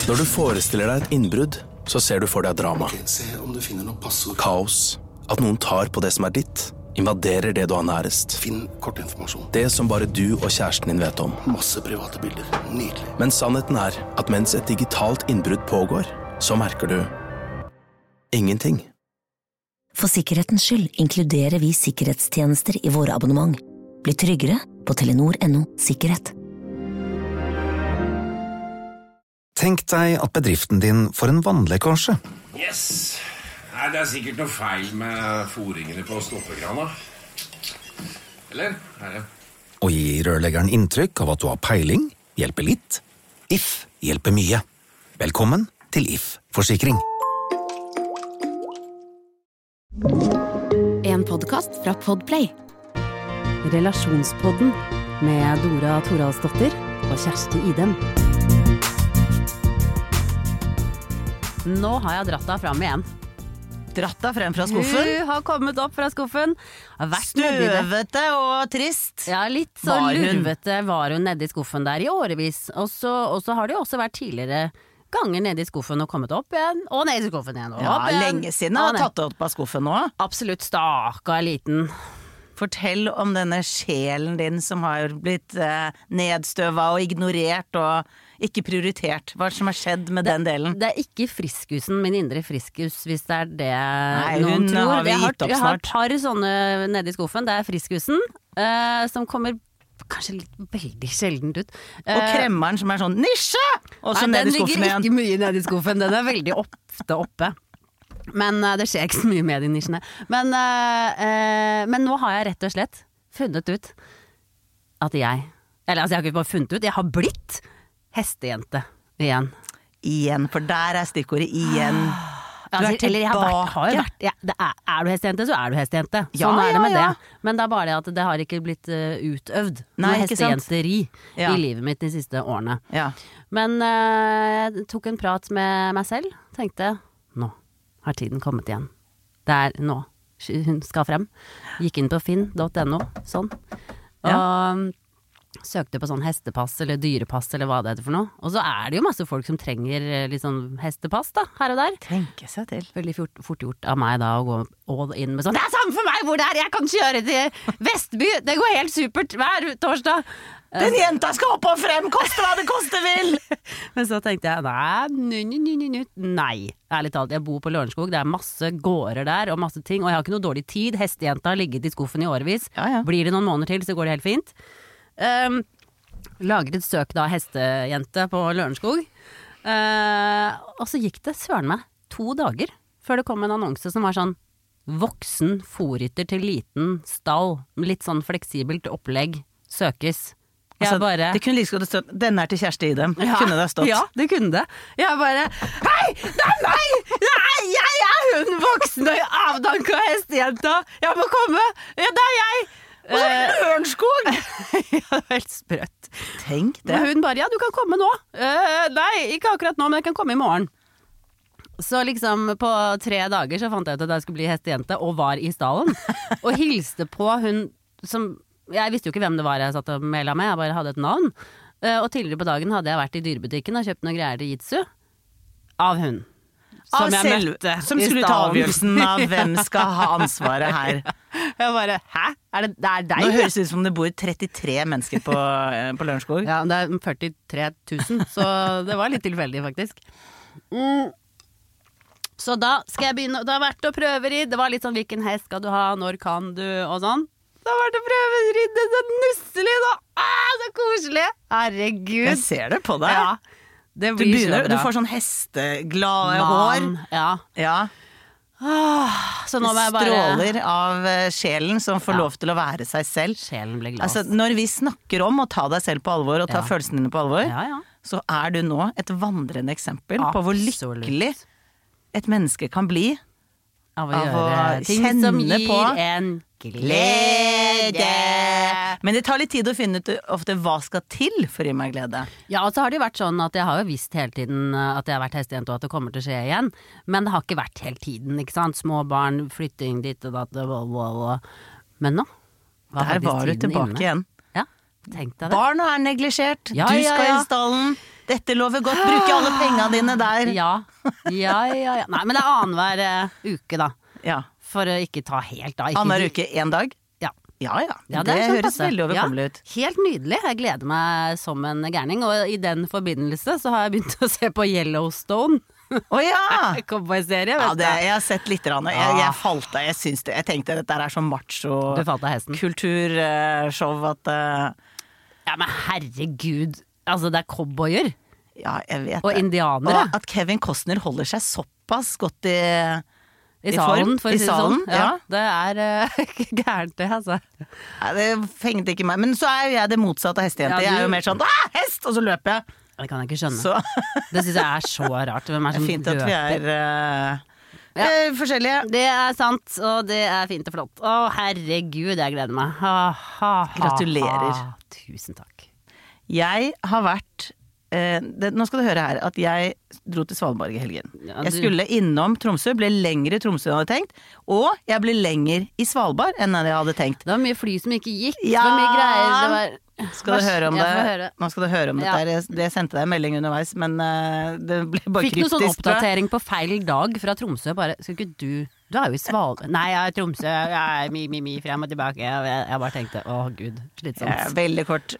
Når du forestiller deg et innbrudd, så ser du for deg drama. Se om du finner noe passord. Kaos. At noen tar på det som ditt. Invaderer det du har nærest. Finn kortinformasjon. Det som bare du og kjæresten din vet om. Masse private bilder. Nydelig. Men sannheten at mens et digitalt innbrudd pågår, så merker du ingenting. For sikkerhetens skyld inkluderer vi sikkerhetstjenester i våre abonnement. Bli tryggere på Telenor.no sikkerhet. Tenk deg at bedriften din får en vannlekkasje. Yes. Nei, det sikkert noe feil med foringene på stoppekrana. Eller? Her, ja. Og gi rørleggeren inntrykk av at du har peiling, hjelper litt. If hjelper mye. Velkommen til If Forsikring. En podcast fra Podplay. Relasjonspodden med Dora Thoralsdottir og Kjersti Idem. Nå har jeg dratt deg fram igjen. Dratt deg frem fra skuffen? Hun har kommet opp fra skuffen. Støvete og trist. Ja, litt så lurvete var hun nede i skuffen der i årevis. Og så har det jo også vært tidligere ganger nede i skuffen og kommet opp igjen, og ned i skuffen igjen. Og opp igjen. Lenge siden jeg har tatt det opp av skuffen nå. Absolutt, stakkar liten. Fortell om denne sjelen din som har blitt nedstøva og ignorert og ikke prioritert. Hva som har skjedd med den delen? Det ikke friskusen, min indre friskus, hvis det det Nei, noen tror. Har vi gitt opp Jeg har snart. et par sånne nede i skuffen. Det friskusen, som kommer kanskje litt veldig sjeldent ut. Og kremmeren som sånn nisje! Og så ned i skuffen igjen. Den ligger ikke mye nede i skuffen. Den veldig ofte oppe. Men det skjer ikke så mye med de nisjene. Men nå har jeg rett og slett funnet ut at jeg har ikke bare funnet ut, jeg har blitt hestejente igjen. Igjen, for der stikkordet igjen. Du Eller jeg har vært er du hestejente, så du hestejente. Sånn det med det. Men det bare det at det har ikke blitt utøvd noe hestejenteri i livet mitt de siste årene. Ja. Men jeg tok en prat med meg selv, tenkte nå har tiden kommet igjen. Det nå hun skal frem. Gikk inn på finn.no, sånn. Og søkte på sånn hestepass eller dyrepass eller hva det heter for noe. Og så det jo masse folk som trenger litt sånn hestepass da, her og der. Tenke seg til. Veldig fort gjort av meg da å gå all in med sånn, det samme for meg hvor det jeg kan kjøre til Vestby, det går helt supert hver torsdag. Den jenta skal opp og frem, koste hva det koste vil! Men så tenkte jeg, nei, ærlig talt, jeg bor på Lørenskog, det masse gårder der og masse ting, og jeg har ikke noe dårlig tid, hestejenta har ligget i skuffen i årevis, blir det noen måneder til så går det helt fint. Laget et søk da, hestejente på Lørenskog, og så gikk det søren meg 2 dager før det kom en annonse som var sånn, voksen forrytter til liten stall, med litt sånn fleksibelt opplegg, søkes. Det kunne like godt stått, denne til Kjersti Idem. Kunne det stått? Ja, det kunne det. Jeg bare, hei, det meg! Nei, jeg hun voksne, avdanka hestejenta. Jeg må komme. Ja, det jeg. Lørenskog! Ja, det var helt sprøtt. Tenk det. Men hun bare, ja, du kan komme nå. Nei, ikke akkurat nå, men jeg kan komme i morgen. Så liksom på 3 dager så fant jeg ut at jeg skulle bli hestejente, og var i stallen. Og hilste på hun som... Jeg visste jo ikke hvem det var jeg satt og mailet med, jeg bare hadde et navn. Og tidligere på dagen hadde jeg vært i dyrebutikken og kjøpt noen greier til Jitsu. Av hun. Som jeg møtte. Som skulle ta avgjørelsen av hvem skal ha ansvaret her. Jeg bare, hæ? Det deg? Nå høres det ut som det bor 33 mennesker på Lørenskog. Ja, det 43 000, så det var litt tilfeldig faktisk. Så da skal jeg begynne, det har vært å prøveridd, det var litt sånn hvilken hest skal du ha, når kan du, og sånn. Det har vært å prøveridd, så nusselig da, så koselig. Herregud. Jeg ser det på deg. Ja, det blir så bra. Du får sånn hesteglade hår. Ja. Så nå må jeg bare... Stråler av sjelen som får lov til å være seg selv. Sjelen blir glad. Altså, når vi snakker om å ta deg selv på alvor og ta følelsene dine på alvor, så du nå et vandrende eksempel på hvor lykkelig et menneske kan bli av å gjøre ting som gir en glede. Men det tar litt tid å finne ut ofte hva skal til for å gi meg glede. Ja, og så har det jo vært sånn at jeg har jo visst hele tiden at jeg har vært hestejente og at det kommer til å skje igjen. Men det har ikke vært hele tiden, ikke sant? Små barn, flytting dit og datt, Men nå der var du tilbake igjen. Ja, tenkte jeg det. Barna neglisjert, du skal i stallen. Dette lover godt, bruke alle pengene dine der. Ja. Nei, men det annenhver uke da. Ja. For å ikke ta helt da. Annenhver uke, en dag? Ja. Det høres veldig overkommelig ut. Helt nydelig. Jeg gleder meg som en gærning. Og i den forbindelse så har jeg begynt å se på Yellowstone. Cowboy-serie, vet du. Jeg har sett litt. Jeg falt av. Jeg tenkte dette er så macho kulturshow at Ja, men herregud. Altså, det er cowboyer. Ja, jeg vet og det. indianere. Og at Kevin Costner holder seg såpass godt I salen, for å si det sånn. Ja. Det er gærent det, altså. Nei, det fenget ikke meg. Men så er jo jeg det motsatte av hestejente. Jeg er jo mer sånn, hest! Og så løper jeg. Det kan jeg ikke skjønne. Det synes jeg er så rart. Hvem er som fint at løper? Vi er forskjellige. Det er sant, og det er fint og flott. Å, herregud, jeg gleder meg. Gratulerer. Tusen takk. Jeg har vært nå skal du høre her at jeg dro til Svalbard I helgen. Jeg skulle innom Tromsø, ble lenger I Tromsø enn jeg hadde tenkt, og jeg ble lenger I Svalbard enn jeg hadde tenkt. Det var mye fly som ikke gikk, ja! Det var mye greier. Skal du høre om det? Nå skal du høre om det. Jeg sendte deg en melding underveis, men det ble bare kryptisk. Fikk noen sånn oppdatering på feil dag fra Tromsø, bare, skal ikke du er jo I Svalbard. Nei, jeg er Tromsø, jeg er mi, frem og tilbake. Jeg bare tenkte, Gud, slitsomt. Veldig kort.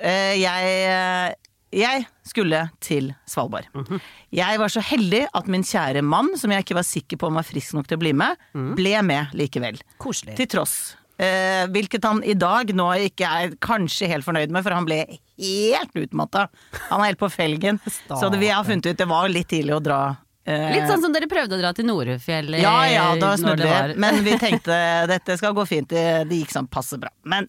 Jeg skulle til Svalbard. Jeg var så heldig at min kjære mann, som jeg ikke var sikker på om var frisk nok til å bli med, ble med likevel. Koselig. Til tross. Hvilket han I dag nå ikke kanskje helt fornøyd med, for han ble helt utmattet. Han helt på felgen. Så vi har funnet ut, det var litt tidlig å dra. Litt sånn som dere prøvde å dra til Nordfjell. Ja, da snudde vi. Men vi tenkte, dette skal gå fint. Det gikk sånn passe bra. Men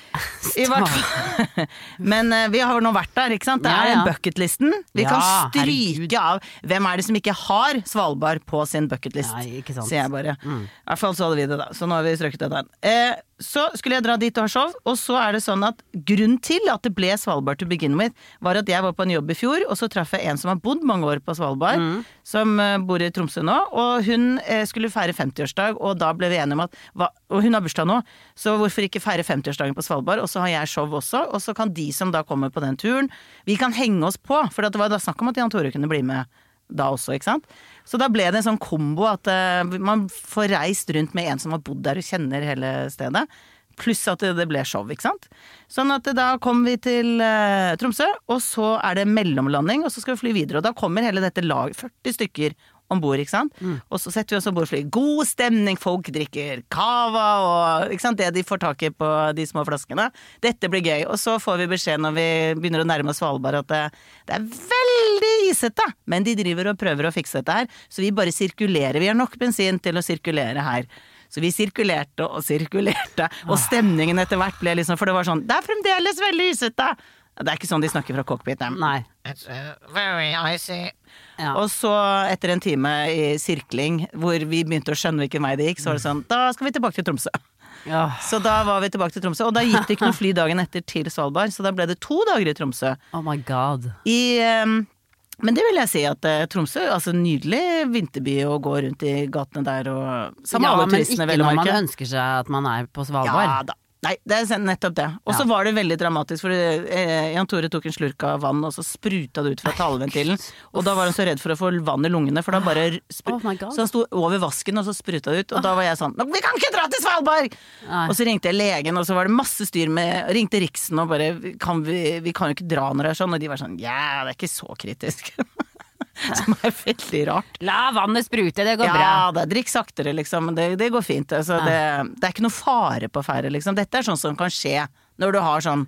I hvert fall. Men vi har nå vært der, ikke sant? Det den bucketlisten. Vi kan stryke av. Hvem det som ikke har Svalbard på sin bucketlist? Nei, ikke sant. Sier jeg bare. I hvert fall så hadde vi det da. Så nå har vi strøket det der. Så skulle jeg dra dit og ha show, og så det sånn at grunnen til at det ble Svalbard to begin with, var at jeg var på en jobb I fjor, og så traff jeg en som har bodd mange år på Svalbard, som bor I Tromsø nå, og hun skulle feire 50-årsdag, og da ble vi enige om at, og hun har bursdag nå, så hvorfor ikke feire 50-årsdagen på Svalbard, og så har jeg show også, og så kan de som da kommer på den turen, vi kan henge oss på, for det var da snakk om at Jan Tore kunne bli med da også, ikke sant? Så da ble det en sånn kombo at man får reist rundt med en som har bodd der og kjenner hele stedet, pluss at det ble show, ikke sant? Sånn at da kom vi til Tromsø, og så det mellomlanding, og så skal vi fly videre, og da kommer hele dette lag, 40 stykker ombord, ikke sant? Og så setter vi oss ombord og flyr. God stemning, folk drikker kava, og ikke sant? Det de får tak I på de små flaskene. Dette blir gøy. Og så får vi beskjed når vi begynner å nærme oss Svalbard at det veldig isete, men de driver og prøver å fikse dette her, så vi bare sirkulerer. Vi har nok bensin til å sirkulere her. Så vi sirkulerte og sirkulerte, og stemningen etter hvert ble liksom, for det var sånn, det fremdeles veldig isete. Det ikke sånn de snakker fra cockpit. Nei. It's very icy. Ja. Og så etter en time I sirkling, hvor vi begynte å skjønne hvilken vei det gikk, så var det sånn, da skal vi tilbake til Tromsø. Ja. Så da var vi tilbake til Tromsø, og da gikk det ikke noe fly dagen etter til Svalbard, så da ble det 2 dager I Tromsø. Oh my god. Men det vil jeg si at Tromsø, altså nydelig vinterby å gå rundt I gatene der, og sammen med alle turistene. Men ikke når man ønsker seg at man på Svalbard. Ja da. Nei, det nettopp det. Og så var det veldig dramatisk, for Jan Tore tok en slurk av vann, og så spruta det ut fra taleventilen, og da var han så redd for å få vann I lungene, for da bare så han sto over vasken, og så spruta det ut, og da var jeg sånn, vi kan ikke dra til Svalbard! Nei. Og så ringte jeg legen, og så var det masse styr med, ringte Riksen, og bare, vi kan jo ikke dra når det sånn, og de var sånn, ja, det ikke så kritisk. Som veldig rart. La vannet sprute, det går bra. Ja, det drikk saktere liksom, det går fint. Altså, det ikke noe fare på ferde liksom. Dette sånn som kan skje når du har sånn.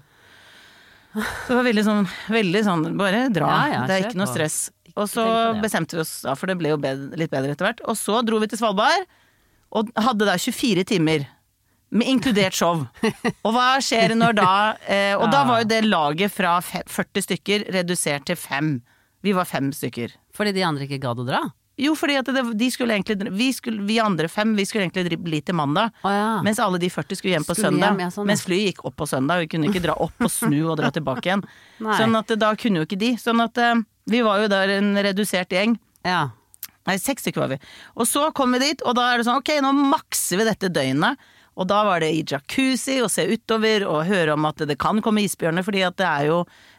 Det var veldig sånn, bare dra. Det ikke noe stress. Og så bestemte vi oss, for det ble jo litt bedre etter hvert. Og så dro vi til Svalbard, og hadde da 24 timer. Med inkludert show. Og hva skjer når da? Og da var jo det laget fra 40 stykker redusert til 5. Vi var 5 stykker. Fordi de andre ikke gadd å dra? Jo, fordi at de skulle egentlig, vi andre 5, vi skulle egentlig bli til mandag, mens alle de 40 skulle hjem på søndag, mens flyet gikk opp på søndag, og vi kunne ikke dra opp og snu og dra tilbake igjen. Sånn at da kunne jo ikke de. Sånn at vi var jo der en redusert gjeng. Ja. Nei, 6 stykker var vi. Og så kom vi dit, og da det sånn, ok, nå makser vi dette døgnet. Og da var det I jacuzzi, og se utover, og høre om at det kan komme isbjørner, fordi at det jo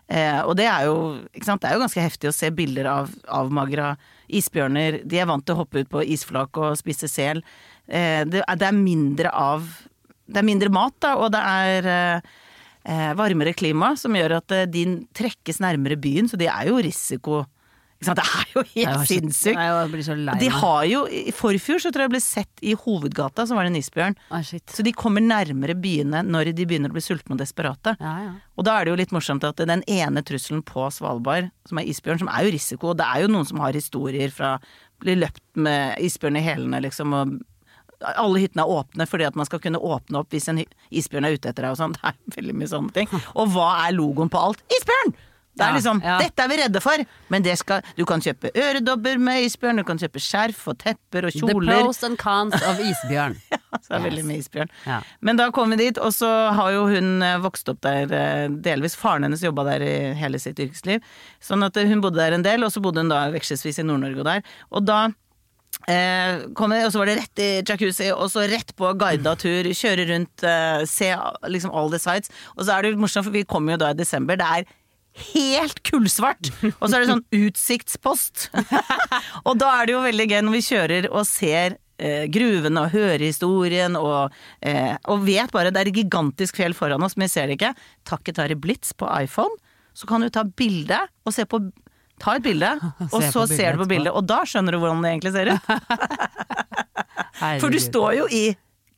Og det jo, ikke sant, det jo ganske heftig å se bilder av avmagra isbjørner. De vant til å hoppe ut på isflak og spise sel. Det mindre mat da, og det varmere klima som gjør at de trekkes nærmere byen, så de jo risiko. Ikke sant? Det jo helt sinnssykt. Jeg blir så lei meg. De har jo, i forfjor så tror jeg ble sett i hovedgata, som var det en isbjørn. Så de kommer nærmere byene når de begynner å bli sultne og desperate. Og da det jo litt morsomt at den ene trusselen på Svalbard, som isbjørn, som jo risiko, og det jo noen som har historier fra bli løpt med isbjørn i hælene, liksom, og alle hyttene åpne fordi at man skal kunne åpne opp hvis en isbjørn ute etter deg og sånn. Det veldig mye sånne ting. Og hva logoen på alt? Isbjørn! Det liksom, dette vi redde for, men du kan kjøpe øredobber med isbjørn, du kan kjøpe skjerf og tepper og kjoler. The pros and cons of isbjørn. Så veldig mye isbjørn. Men da kom vi dit, og så har jo hun vokst opp der, delvis faren hennes jobbet der i hele sitt yrkesliv, sånn at hun bodde der en del, og så bodde hun da vekselsvis i Nord-Norge og der, og da kom jeg, og så var det rett i jacuzzi, og så rett på guidet tur, kjøre rundt, se liksom all the sights, og så det jo morsomt, for vi kom jo da i desember, det helt kullsvart, og så det sånn utsiktspost, og da det jo veldig gøy når vi kjører og ser gruvene og hører historien, og vet bare, det et gigantisk fjell foran oss, men vi ser det ikke, takket være Blitz på iPhone, så kan du ta bilde og se på ta et bilde, og så ser du på bildet, og da skjønner du hvordan det egentlig ser ut. For du står jo i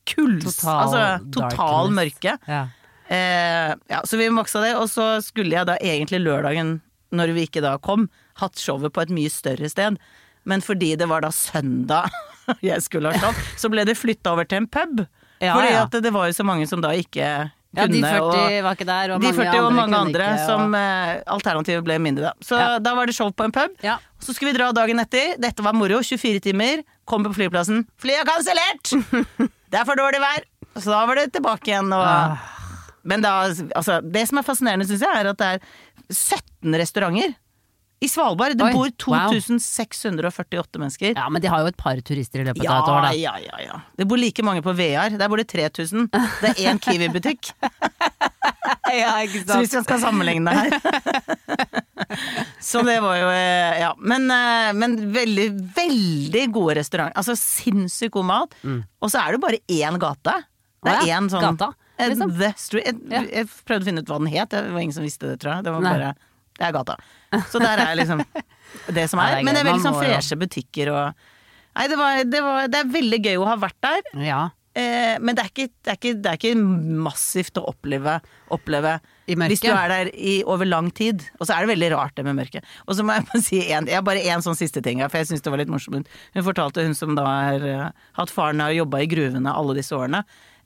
total mørke. Så vi maksa det, og så skulle jeg da egentlig lørdagen, når vi ikke da kom, hatt showet på et mye større sted. Men fordi det var da søndag jeg skulle ha show, så ble det flyttet over til en pub. Fordi at det var jo så mange som da ikke de 40 var ikke der, og de 40 og mange andre ikke, som alternativet ble mindre da. Så da var det show på en pub, og så skulle vi dra dagen etter. Dette var moro, 24 timer, kom på flyplassen, flyet kansellert! Det for dårlig vær, så da var det tilbake igjen. Men da, altså, det som fascinerende synes jeg at det 17 restauranter i Svalbard. Det bor 2648 mennesker. Ja, men de har jo et par turister i løpet av et år da. Ja. Det bor like mange på VR. Der bor det 3000. Det en Kiwi-butikk. Ikke sant. Så hvis jeg skal sammenligne det her. Så det var jo, men veldig, veldig gode restauranter. Altså sinnssykt god mat. Og så det bare én gate. Det en sånn gata, liksom. The Street. Jeg prøvde å finne ut hva den het. Det var ingen som visste det, tror jeg. Det var bare det gata. Så der liksom det som men det veldig sånn freshe butikker og nei, det veldig gøy å ha vært der. Men det ikke massivt å oppleve i mørket. Hvis du der over lang tid. Og så det veldig rart det med mørket. Og så må jeg bare si bare en sånn siste ting, for jeg synes det var litt morsomt. Hun fortalte, hun som da hatt faren og jobbet i gruvene alle disse årene.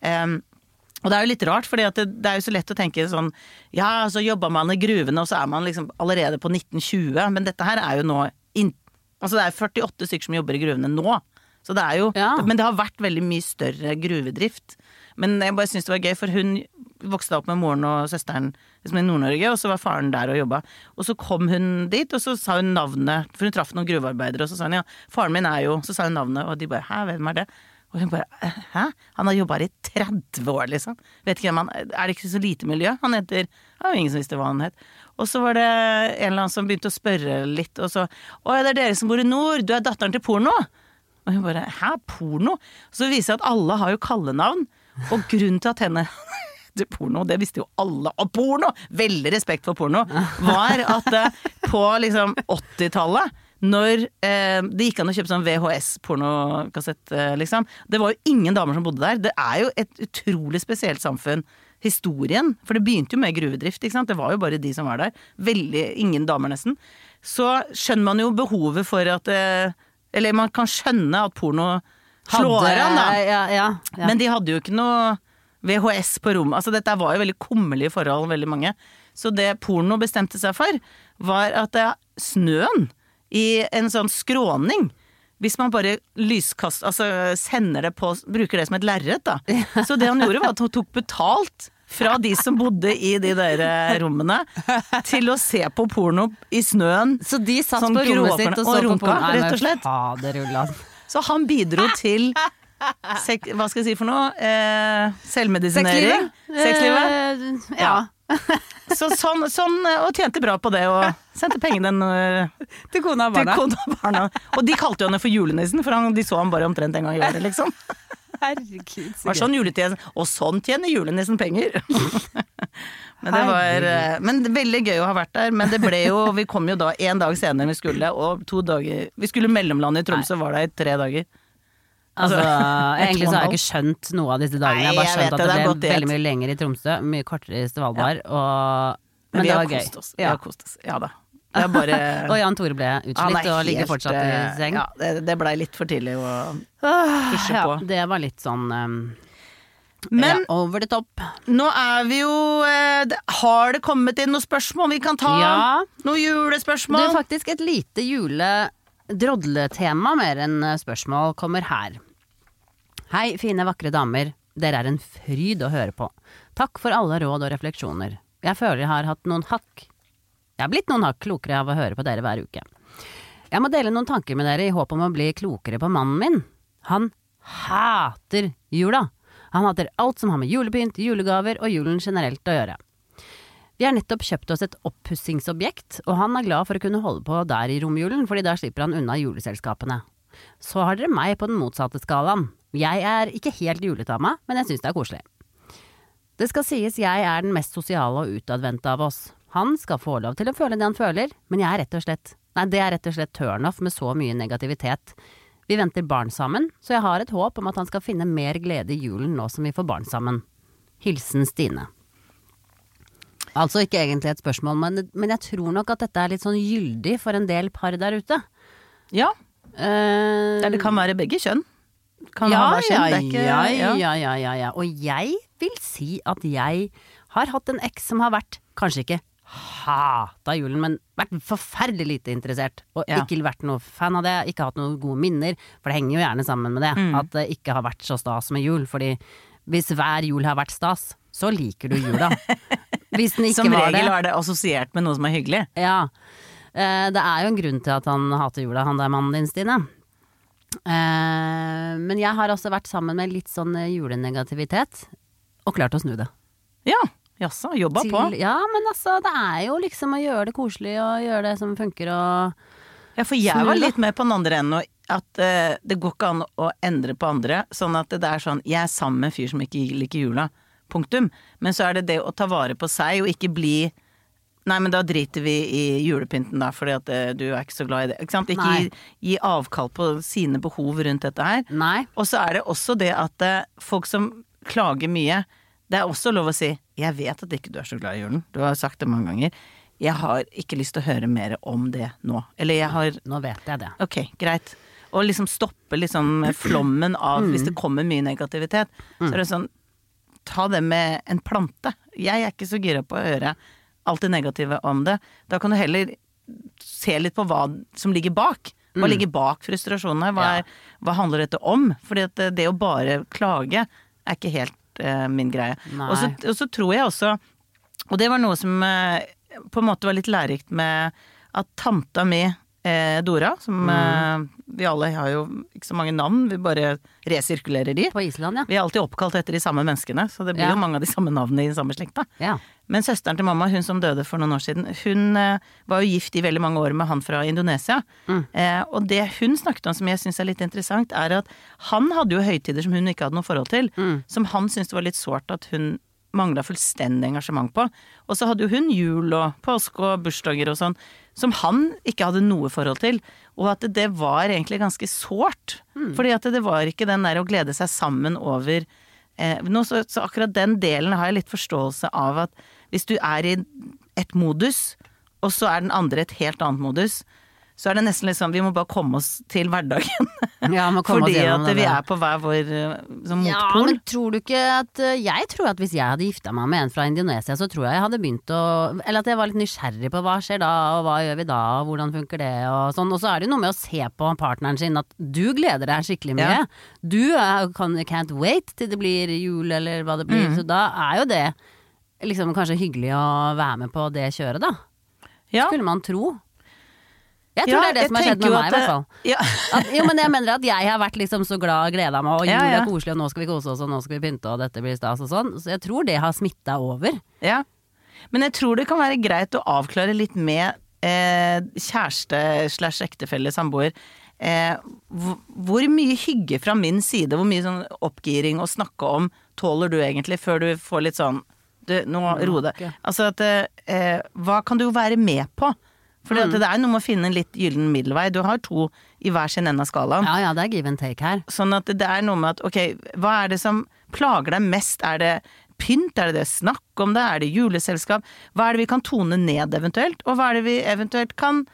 Og det jo litt rart, fordi at det jo så lett å tenke sånn, så jobber man i gruvene, og så man liksom allerede på 1920, men dette her jo nå, altså det 48 stykker som jobber i gruvene nå, så det jo, men det har vært veldig mye større gruvedrift. Men jeg bare synes det var gøy, for hun vokste opp med moren og søsteren liksom i Nord-Norge, og så var faren der og jobbet. Og så kom hun dit, og så sa hun navnet, for hun traff noen gruvearbeidere, og så sa hun, faren min jo, så sa hun navnet, og de bare, hvem det? Og hun bare, hæ? Han har jobbet her i 30 år, liksom. Vet ikke hvem han det ikke så lite miljø? Han heter, det var ingen som visste hva han het. Og så var det en eller annen som begynte å spørre litt, og så, det dere som bor i nord, du datteren til porno. Og hun bare, hæ, porno? Og så viser det at alle har jo kallenavn, og grunnen til at henne til porno, det visste jo alle, og porno, veldig respekt for porno, var at på liksom 80-tallet, når det gikk an å kjøpe sånn VHS-pornokassett, liksom. Det var jo ingen damer som bodde der. Det jo et utrolig spesielt samfunn. Historien, for det begynte jo med gruvedrift, ikke sant? Det var jo bare de som var der. Ingen damer nesten. Så skjønner man jo behovet for at, eller man kan skjønne at porno slår an da. Ja. Men de hadde jo ikke noe VHS på rom. Altså dette var jo veldig kummerlige forhold, veldig mange. Så det porno bestemte seg for, var at snøen i en sånn skråning, hvis man bare sender det på, bruker det som et lerret da. Så det han gjorde var at han tok betalt fra de som bodde i de der rommene, til å se på porno i snøen. Så de satt på rommet sitt og så på runka, porno? Rett og slett. Så han bidro til, hva skal jeg si for noe? Selvmedisinering? Sexlivet? Sånn, og tjente bra på det, og sendte pengene Til kona og til barna. kona og barna. Og de kalte jo henne for julenissen, for de så han bare omtrent en gang i året, liksom. Herregud, Det var sånn juletid, og sånn tjener julenissen penger. Men det var men veldig gøy å ha vært der, men det ble jo, vi kom jo da en dag senere enn vi skulle, og 2 dager, vi skulle mellomlande i Tromsø, var der i 3 dager. Altså, egentlig så har jeg ikke skjønt noe av disse dagene. Jeg har bare Nei, jeg skjønt vet at det det er ble godt gjett. veldig mye lenger i Tromsø, mye kortere i Svalbard, men vi det har var gøy. kost oss, vi har kost oss, ja da. Det er bare... Og Jan Tore ble Han utslitt er og ligger helt, fortsatt i seng. Ja, det ble litt for tidlig å pushe Ja, på. det var litt sånn Men over the top. nå er vi jo har det kommet inn noen spørsmål vi kan ta? Ja. Noen Det julespørsmål? er faktisk et lite drodletema mer enn spørsmål kommer her. Hei, fine, vakre damer. Dere er en fryd å høre på. Takk for alle råd og refleksjoner. Jeg føler jeg har hatt noen hakk. Jeg har blitt noen hakk klokere av å høre på dere hver uke. Jeg må dele noen tanker med dere i håp om å bli klokere på mannen min. Han hater jula. Han hater alt som har med julepynt, julegaver og julen generelt å gjøre. Vi har nettopp kjøpt oss et oppussingsobjekt, og han er glad for å kunne holde på der i romjulen, fordi da slipper han unna juleselskapene. Så har dere meg på den motsatte skalaen. Jeg er ikke helt julete av meg, men jeg synes det er koselig. Det skal sies jeg er den mest sosiale og utadvendte av oss. Han skal få lov til å føle det han føler, men det er rett og slett turn-off med så mye negativitet. Vi venter barn sammen, så jeg har et håp om at han skal finne mer glede i julen nå som vi får barn sammen. Hilsen Stine. Altså ikke egentlig et spørsmål, men jeg tror nok at dette er litt sånn gyldig for en del par der ute. Ja, det kan være begge kjønn. Kan ha hver kjønn, det er ikke... Ja. Og jeg vil si at jeg har hatt en eks som har vært, kanskje ikke hata julen, men vært forferdelig lite interessert, og ikke vært noe fan av det, ikke hatt noen gode minner, for det henger jo gjerne sammen med det, at det ikke har vært så stas med jul, fordi hvis hver jul har vært stas, så liker du jula. Hvis den ikke som var det. regel er det assosiert med noe som er hyggelig. Ja, det er jo en grunn til at han hater jula, han der mannen din, Stine. Men jeg har også vært sammen med litt sånn julenegativitet, og klart å snu det. Ja, jaså, jobba på. Ja, men altså, det er jo liksom å gjøre det koselig, og gjøre det som funker, og Ja, for jeg var litt med på den andre enden, at det går ikke an å endre på andre, sånn at det er sånn, jeg er sammen med en fyr som ikke liker jula, punktum. Men så er det det å ta vare på seg, og ikke bli nei, men da driter vi i julepynten da, fordi at du er ikke så glad i det. Ikke sant? Ikke gi avkall på sine behov rundt dette her. Nei. Og så er det også det at folk som klager mye, det er også lov å si, jeg vet at ikke du er så glad i julen. Du har sagt det mange ganger. Jeg har ikke lyst til å høre mer om det nå. Eller jeg har... Nå vet jeg det. Ok, greit. Og liksom stoppe liksom flommen av, hvis det kommer mye negativitet, så er det sånn, ta det med en plante. Jeg er ikke så gira på å høre alt det negative om det. Da kan du heller se litt på hva som ligger bak. Hva ligger bak frustrasjonene? Hva handler dette om? Fordi at det å bare klage er ikke helt min greie. Og så tror jeg også, og det var noe som på en måte var litt lærerikt med at tanta mi, Dora, som vi alle har jo ikke så mange navn, vi bare resirkulerer de. På Island, ja. Vi er alltid oppkalt etter de samme menneskene, så det blir jo mange av de samme navnene i den samme slekta. Ja. Men søsteren til mamma, hun som døde for noen år siden, hun var jo gift i veldig mange år med han fra Indonesia. Og det hun snakket om som jeg synes er litt interessant, er at han hadde jo høytider som hun ikke hadde noe forhold til, som han syntes det var litt sårt at hun manglet fullstendig engasjement på. Og så hadde jo hun jul og påske og bursdager og sånn, som han ikke hadde noe forhold til. Og at det var egentlig ganske sårt. Fordi at det var ikke den der å glede seg sammen over så akkurat den delen har jeg litt forståelse av at hvis du er i et modus, og så er den andre et helt annet modus, så er det nesten litt sånn, vi må bare komme oss til hverdagen. Ja, fordi at vi er på hver vår motpol. Ja, men tror du ikke at jeg tror at hvis jeg hadde gifta meg med en fra Indonesia, så tror jeg hadde begynt å eller at jeg var litt nysgjerrig på hva skjer da, og hva gjør vi da, og hvordan funker det, og sånn. Og så er det noe med å se på partneren sin at du gleder deg skikkelig mye. Du can't wait til det blir jul, eller hva det blir. Så da er jo det liksom kanskje hyggelig å være med på det kjøret, da. Skulle man tro. Jeg tror det er det som har skjedd med meg, i hvert fall. Jo, men jeg mener at jeg har vært liksom så gleda meg, og jul er koselig, og nå skal vi kose oss, og nå skal vi pynte, og dette blir stas og sånn. Så jeg tror det har smittet over. Ja. Men jeg tror det kan være greit å avklare litt med kjæreste/ektefelle, samboer. Hvor mye hygge fra min side, hvor mye sånn oppgiring å snakke om tåler du egentlig, før du får litt sånn nå ro det. Altså at hva kan du være med på? For det er noe med å finne en litt gyllen middelvei. Du har 2 i hver sin ende av skalaen. Ja, det er give and take her. Sånn at det er noe med at, ok, hva er det som plager deg mest? Er det pynt? Er det snakk om det? Er det juleselskap? Hva er det vi kan tone ned eventuelt? Og hva er det vi eventuelt kan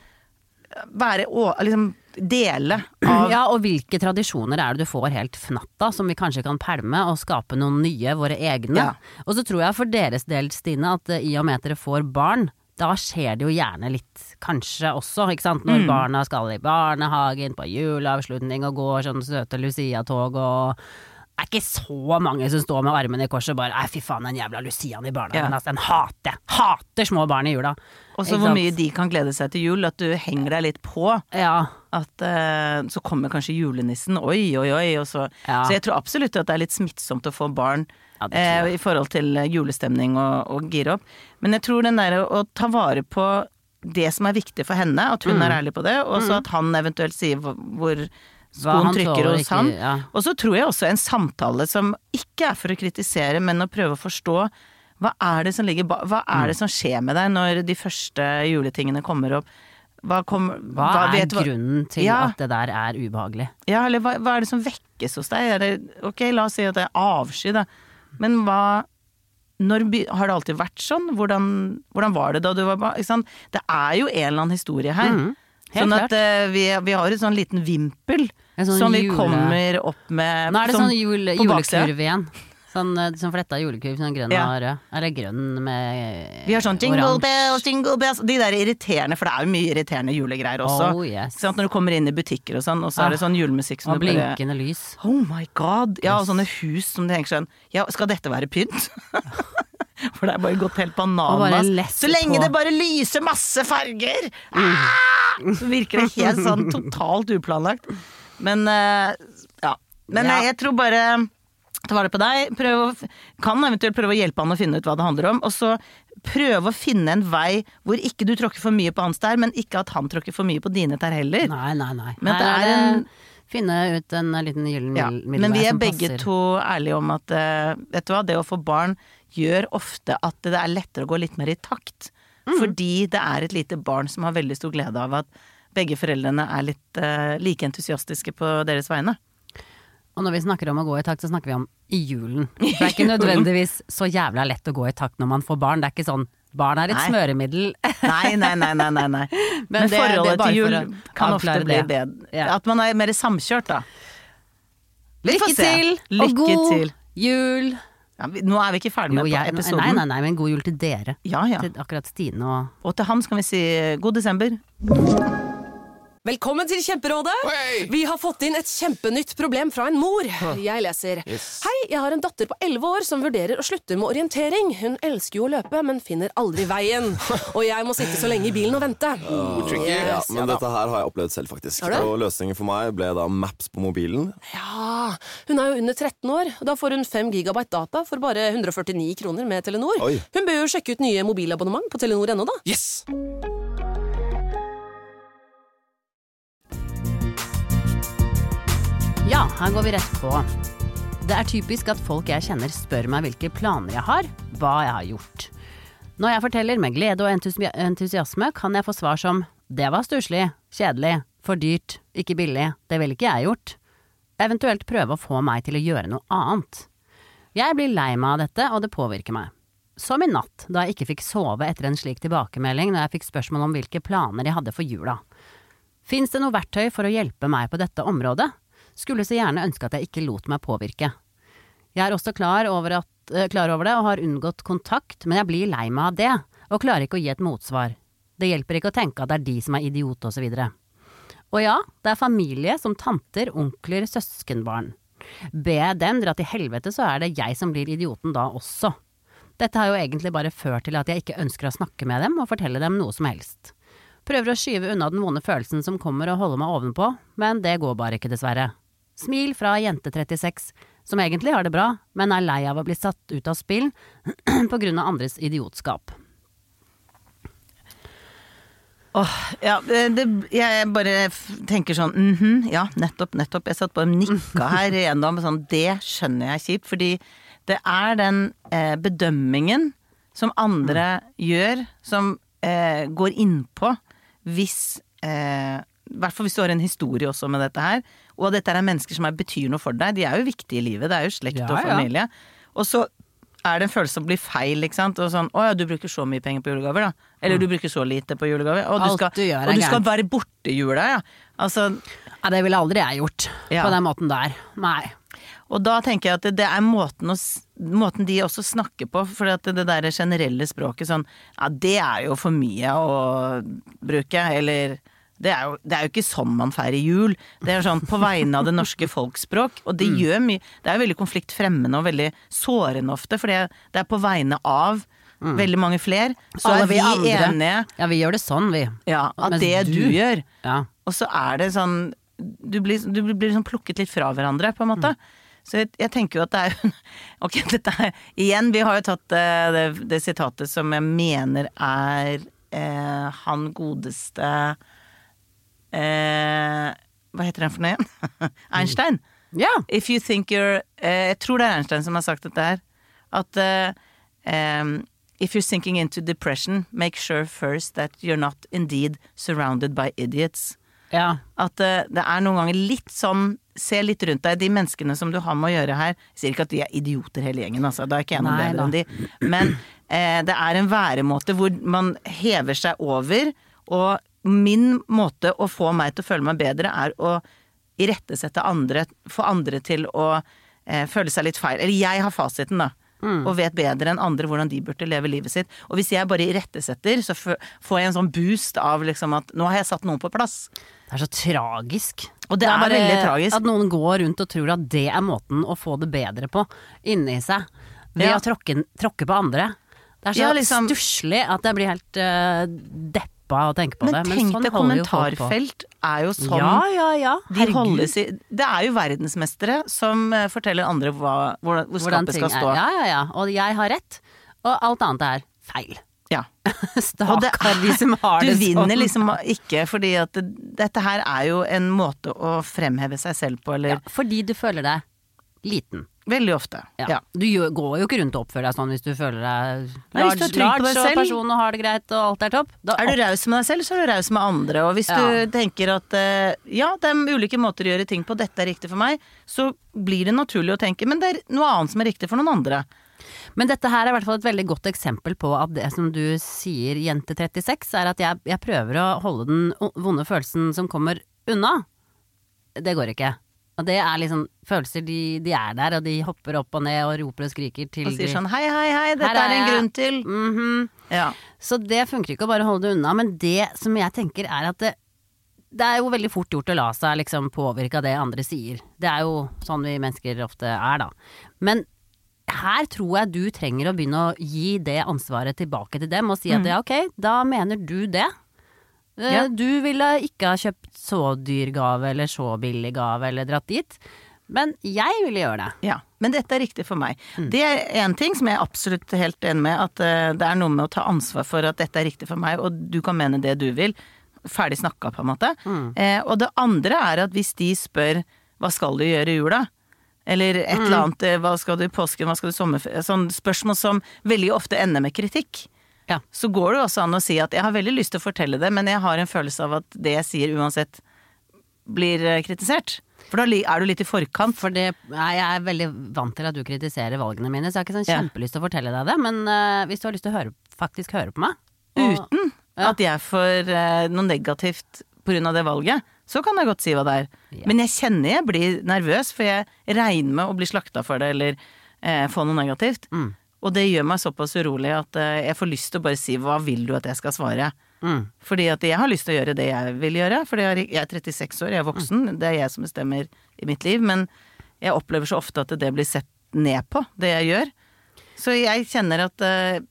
være, liksom dele av? Ja, og hvilke tradisjoner er det du får helt fnatt av, som vi kanskje kan pælme og skape noen nye, våre egne. Ja. Og så tror jeg for deres del, Stine, at i og med at dere får barn, da skjer det jo gjerne litt, kanskje også, ikke sant? Når barna skal i barnehagen, på juleavslutning og går sånn søte Lucia-tog, og det er ikke så mange som står med armene i korset og bare, fy faen, den jævla Luciaen i barnehagen, altså, den hater små barn i jula. Og så hvor mye de kan glede seg til jul, at du henger deg litt på. Ja. At så kommer kanskje julenissen, oi, og så. Ja. Så jeg tror absolutt at det er litt smittsomt å få barn i forhold til julestemning og gire opp. Men jeg tror den der å ta vare på det som er viktig for henne, at hun er ærlig på det, og så at han eventuelt sier hvor skoen trykker hos han. Ja. Og så tror jeg også en samtale som ikke er for å kritisere, men å prøve å forstå hva er det som ligger hva er det som skjer med deg når de første juletingene kommer opp? Hva er grunnen til at det der er ubehagelig? Ja, eller hva er det som vekkes hos deg? Ok, la oss si at det er avsky da. Men har det alltid vært sånn? Hvordan var det da du var barn? Det er jo en eller annen historie her. Sånn at vi har et sånn liten vimpel som vi kommer opp med. Nå er det sånn julekurv igjen. Sånn som fletta julekurv, sånn grønn og rød. Eller grønn med vi har sånn jingle bells, de der irriterende, for det er jo mye irriterende julegreier også. Oh, yes. Sånn at når du kommer inn i butikker og sånn, og så er det sånn julemusikk som og blinkende lys. Oh my god, ja, og sånne hus som det henger sånn, ja, skal dette være pynt? For det er bare gått helt bananas. Så lenge det bare lyser masse farger! Så virker det helt sånn totalt uplanlagt. Men, jeg tror bare ta vare på deg, kan eventuelt prøve å hjelpe han å finne ut hva det handler om, og så prøve å finne en vei hvor ikke du tråkker for mye på hans der, men ikke at han tråkker for mye på dine der heller. Nei. Men det er finne ut en liten gyllen middelvei. Men vi er begge to ærlige om at, vet du hva, det å få barn gjør ofte at det er lettere å gå litt mer i takt, fordi det er et lite barn som har veldig stor glede av at begge foreldrene er litt like entusiastiske på deres vegne. Og når vi snakker om å gå i takt, så snakker vi om i julen. Det er ikke nødvendigvis så jævla lett å gå i takt når man får barn. Det er ikke sånn, barn er et smøremiddel. Nei. Men forholdet til jul kan ofte bli bedre. Ja. At man er mer samkjørt da. Lykke til, og god jul. Ja, nå er vi ikke ferdig med episoden. Nei, men god jul til dere. Ja. Til akkurat Stine og til ham skal vi si god desember. Velkommen til Kjemperådet! Hey! Vi har fått inn et kjempenytt problem fra en mor. Jeg leser. Yes. Hei, jeg har en datter på 11 år som vurderer å slutte med orientering. Hun elsker jo å løpe, men finner aldri veien. Og jeg må sitte så lenge i bilen og vente. Men dette her har jeg opplevd selv faktisk. Og løsningen for meg ble da Maps på mobilen. Ja, hun er jo under 13 år. Da får hun 5 gigabyte data for bare 149 kroner med Telenor. Oi. Hun bør jo sjekke ut nye mobilabonnement på Telenor.no da. Yes! Ja, her går vi rett på. Det er typisk at folk jeg kjenner spør meg hvilke planer jeg har, hva jeg har gjort. Når jeg forteller med glede og entusiasme, kan jeg få svar som det var stusslig, kjedelig, for dyrt, ikke billig, det ville ikke jeg gjort. Eventuelt prøve å få meg til å gjøre noe annet. Jeg blir lei meg av dette, og det påvirker meg. Som i natt, da jeg ikke fikk sove etter en slik tilbakemelding når jeg fikk spørsmål om hvilke planer jeg hadde for jula. Finnes det noe verktøy for å hjelpe meg på dette området? Skulle så gjerne ønske at jeg ikke lot meg påvirke. Jeg er også klar over det og har unngått kontakt, men jeg blir lei meg av det, og klarer ikke å gi et motsvar. Det hjelper ikke å tenke at det er de som er idiot og så videre. Og ja, det er familie som tanter, onkler, søskenbarn. Be dem dra til helvete, så er det jeg som blir idioten da også. Dette har jo egentlig bare ført til at jeg ikke ønsker å snakke med dem og fortelle dem noe som helst. Prøver å skyve unna den vonde følelsen som kommer og holde meg ovenpå, men det går bare ikke dessverre. Smil fra jente 36, som egentlig har det bra, men er lei av å bli satt ut av spill på grunn av andres idiotskap. Jeg bare tenker sånn, ja, nettopp. Jeg satt bare nikka her igjennom, sånn, det skjønner jeg kjipt, fordi det den bedømmingen som andre gjør, som går inn på, hvis, i hvert fall hvis du har en historie også med dette her, og dette mennesker som betyr noe for deg, de jo viktige i livet, det jo slekt og familie, og så det en følelse som blir feil, ikke sant? Og sånn, du bruker så mye penger på julegaver da, eller du bruker så lite på julegaver, og du skal være borte i jula, ja. Altså, det ville aldri jeg gjort på den måten der, nei. Og da tenker jeg at det måten de også snakker på, for at det der generelle språket sånn, det jo for mye å bruke, eller det jo ikke sånn man feirer jul. Det sånn på vegne av det norske folkspråk, og det gjør mye, det jo veldig konfliktfremmende og veldig sårende ofte, for det på vegne av veldig mange flere, så vi enige. Ja, vi gjør det sånn, vi. Ja, at mens det du gjør. Ja. Og så det sånn, du blir sånn plukket litt fra hverandre, på en måte. Så jeg tenker jo at det jo ok, dette igjen, vi har jo tatt det sitatet som jeg mener han godeste hva heter den for noe igjen? Einstein. Ja. If you think jeg tror det Einstein som har sagt dette her, at if you're sinking into depression, make sure first that you're not indeed surrounded by idiots. Ja. At det noen ganger litt sånn, se litt rundt deg, de menneskene som du har med å gjøre her, jeg sier ikke at de idioter hele gjengen, altså, det ikke noe bedre enn de, men det en væremåte hvor man hever seg over, og min måte å få meg til å føle meg bedre å irettesette andre, få andre til å føle seg litt feil, eller jeg har fasiten da, og vet bedre enn andre hvordan de burde leve livet sitt, og hvis jeg bare irettesetter, så får jeg en sånn boost av liksom at nå har jeg satt noen på plass. Det så tragisk. Og det bare veldig tragisk. At noen går rundt og tror at det måten å få det bedre på inni seg, ved å tråkke på andre. Det så liksom, stusslig at jeg blir helt deppa å tenke på det. Men tenk det, kommentarfelt jo sånn. Ja. De holdes det jo verdensmestere som forteller andre hvor skapet skal stå. Ja. Og jeg har rett, og alt annet feil. Ja. Stakkar de som har det sånn. Du vinner liksom ikke, fordi at dette her jo en måte å fremheve seg selv på, eller? Ja, fordi du føler deg liten. Veldig ofte, ja. Du går jo ikke rundt og oppfører deg sånn hvis du føler deg large og person og har det greit og alt topp. Du raus med deg selv, så du raus med andre, og hvis du tenker at det ulike måter å gjøre ting på, dette riktig for meg, så blir det naturlig å tenke, men det noe annet som riktig for noen andre. Men dette her i hvert fall et veldig godt eksempel på at det som du sier, jente 36, at jeg prøver å holde den vonde følelsen som kommer unna. Det går ikke. Og det liksom følelser, de der, og de hopper opp og ned og roper og skriker til og sier sånn, hei, dette en grunn til. Ja. Så det funker ikke å bare holde det unna, men det som jeg tenker at det jo veldig fort gjort å la seg liksom påvirke av det andre sier. Det jo sånn vi mennesker ofte da. Men her tror jeg du trenger å begynne å gi det ansvaret tilbake til dem og si at ok, da mener du det. Du ville ikke ha kjøpt så dyr gave eller så billig gave eller dratt dit, men jeg ville gjøre det. Ja, men dette riktig for meg. Det en ting som jeg absolutt helt enig med, at det noe med å ta ansvar for at dette riktig for meg, og du kan mene det du vil, ferdig snakket på en måte. Og det andre at hvis de spør, hva skal du gjøre i jula? Eller et eller annet, hva skal du i påsken, hva skal du i sommerferie? Sånn spørsmål som veldig ofte ender med kritikk. Ja. Så går det også an å si at jeg har veldig lyst til å fortelle det, men jeg har en følelse av at det jeg sier uansett blir kritisert. For da du litt i forkant. For jeg veldig vant til at du kritiserer valgene mine, så jeg har ikke sånn kjempelyst til å fortelle deg det, men hvis du har lyst til å faktisk høre på meg. Uten at jeg får noe negativt på grunn av det valget, så kan jeg godt si hva det Ja. Men jeg kjenner jeg blir nervøs, for jeg regner med å bli slakta for det, eller få noe negativt. Og det gjør meg såpass urolig at jeg får lyst til å bare si, hva vil du at jeg skal svare? Fordi at jeg har lyst til å gjøre det jeg vil gjøre, fordi jeg 36 år, jeg voksen, det jeg som bestemmer i mitt liv, men jeg opplever så ofte at det blir sett ned på, det jeg gjør. Så jeg kjenner at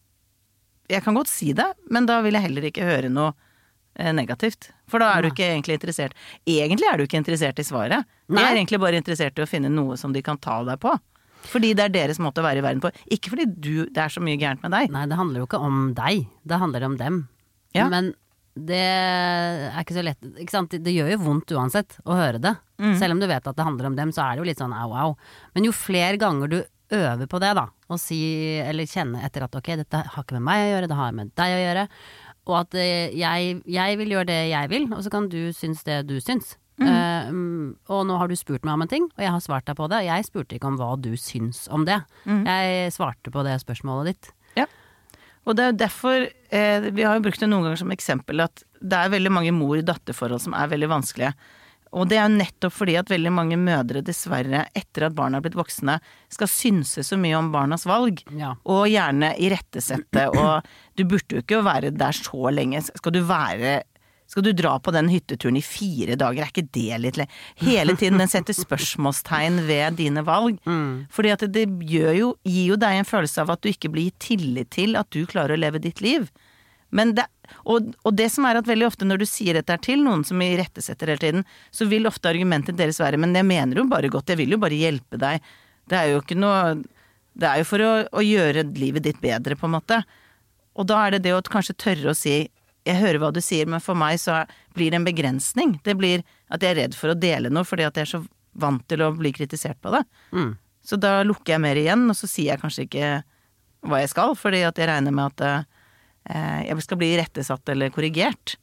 jeg kan godt si det, men da vil jeg heller ikke høre noe negativt. For da du ikke egentlig interessert. Egentlig du ikke interessert i svaret. De egentlig bare interessert i å finne noe som de kan ta deg på. Fordi det deres måte å være i verden på. Ikke fordi det så mye gærent med deg. Nei, det handler jo ikke om deg. Det handler om dem. Ja. Men det er ikke så lett, ikke sant? Det gjør jo vondt uansett å høre det. Selv om du vet at det handler om dem, så er det jo litt sånn au. Men jo flere ganger du øver på det da, og si, eller kjenne etter at ok, dette har ikke med meg å gjøre, det har med deg å gjøre, og at jeg vil gjøre det jeg vil, og så kan du synes det du synes. Og nå har du spurt meg om en ting, og jeg har svart deg på det, og jeg spurte ikke om hva du syns om det. Jeg svarte på det spørsmålet ditt. Ja. Og det er jo derfor, vi har jo brukt det noen ganger som eksempel, at det er veldig mange mor-datter-forhold som er veldig vanskelige. Og det er jo nettopp fordi at veldig mange mødre dessverre, etter at barna har blitt voksne, skal synse så mye om barnas valg, og gjerne irettesette, og du burde jo ikke være der så lenge. Skal du dra på den hytteturen i 4 dager, er ikke det litt hele tiden den setter spørsmålstegn ved dine valg, fordi at det gir jo deg en følelse av at du ikke blir tillit til at du klarer å leve ditt liv. Men og det som er at veldig ofte når du sier dette til noen som irettesetter hele tiden, så vil ofte argumentet deres være, men jeg mener jo bare godt, jeg vil jo bare hjelpe deg. Det er jo ikke noe, det er jo for å gjøre livet ditt bedre på en måte. Og da er det å kanskje tørre å si, jeg hører hva du sier, men for meg så blir det en begrensning. Det blir at jeg er redd for å dele noe, fordi at jeg er så vant til å bli kritisert på det. Så da lukker jeg mer igjen, og så sier jeg kanskje ikke hva jeg skal, fordi at jeg regner med at jeg skal bli rettesatt eller korrigert.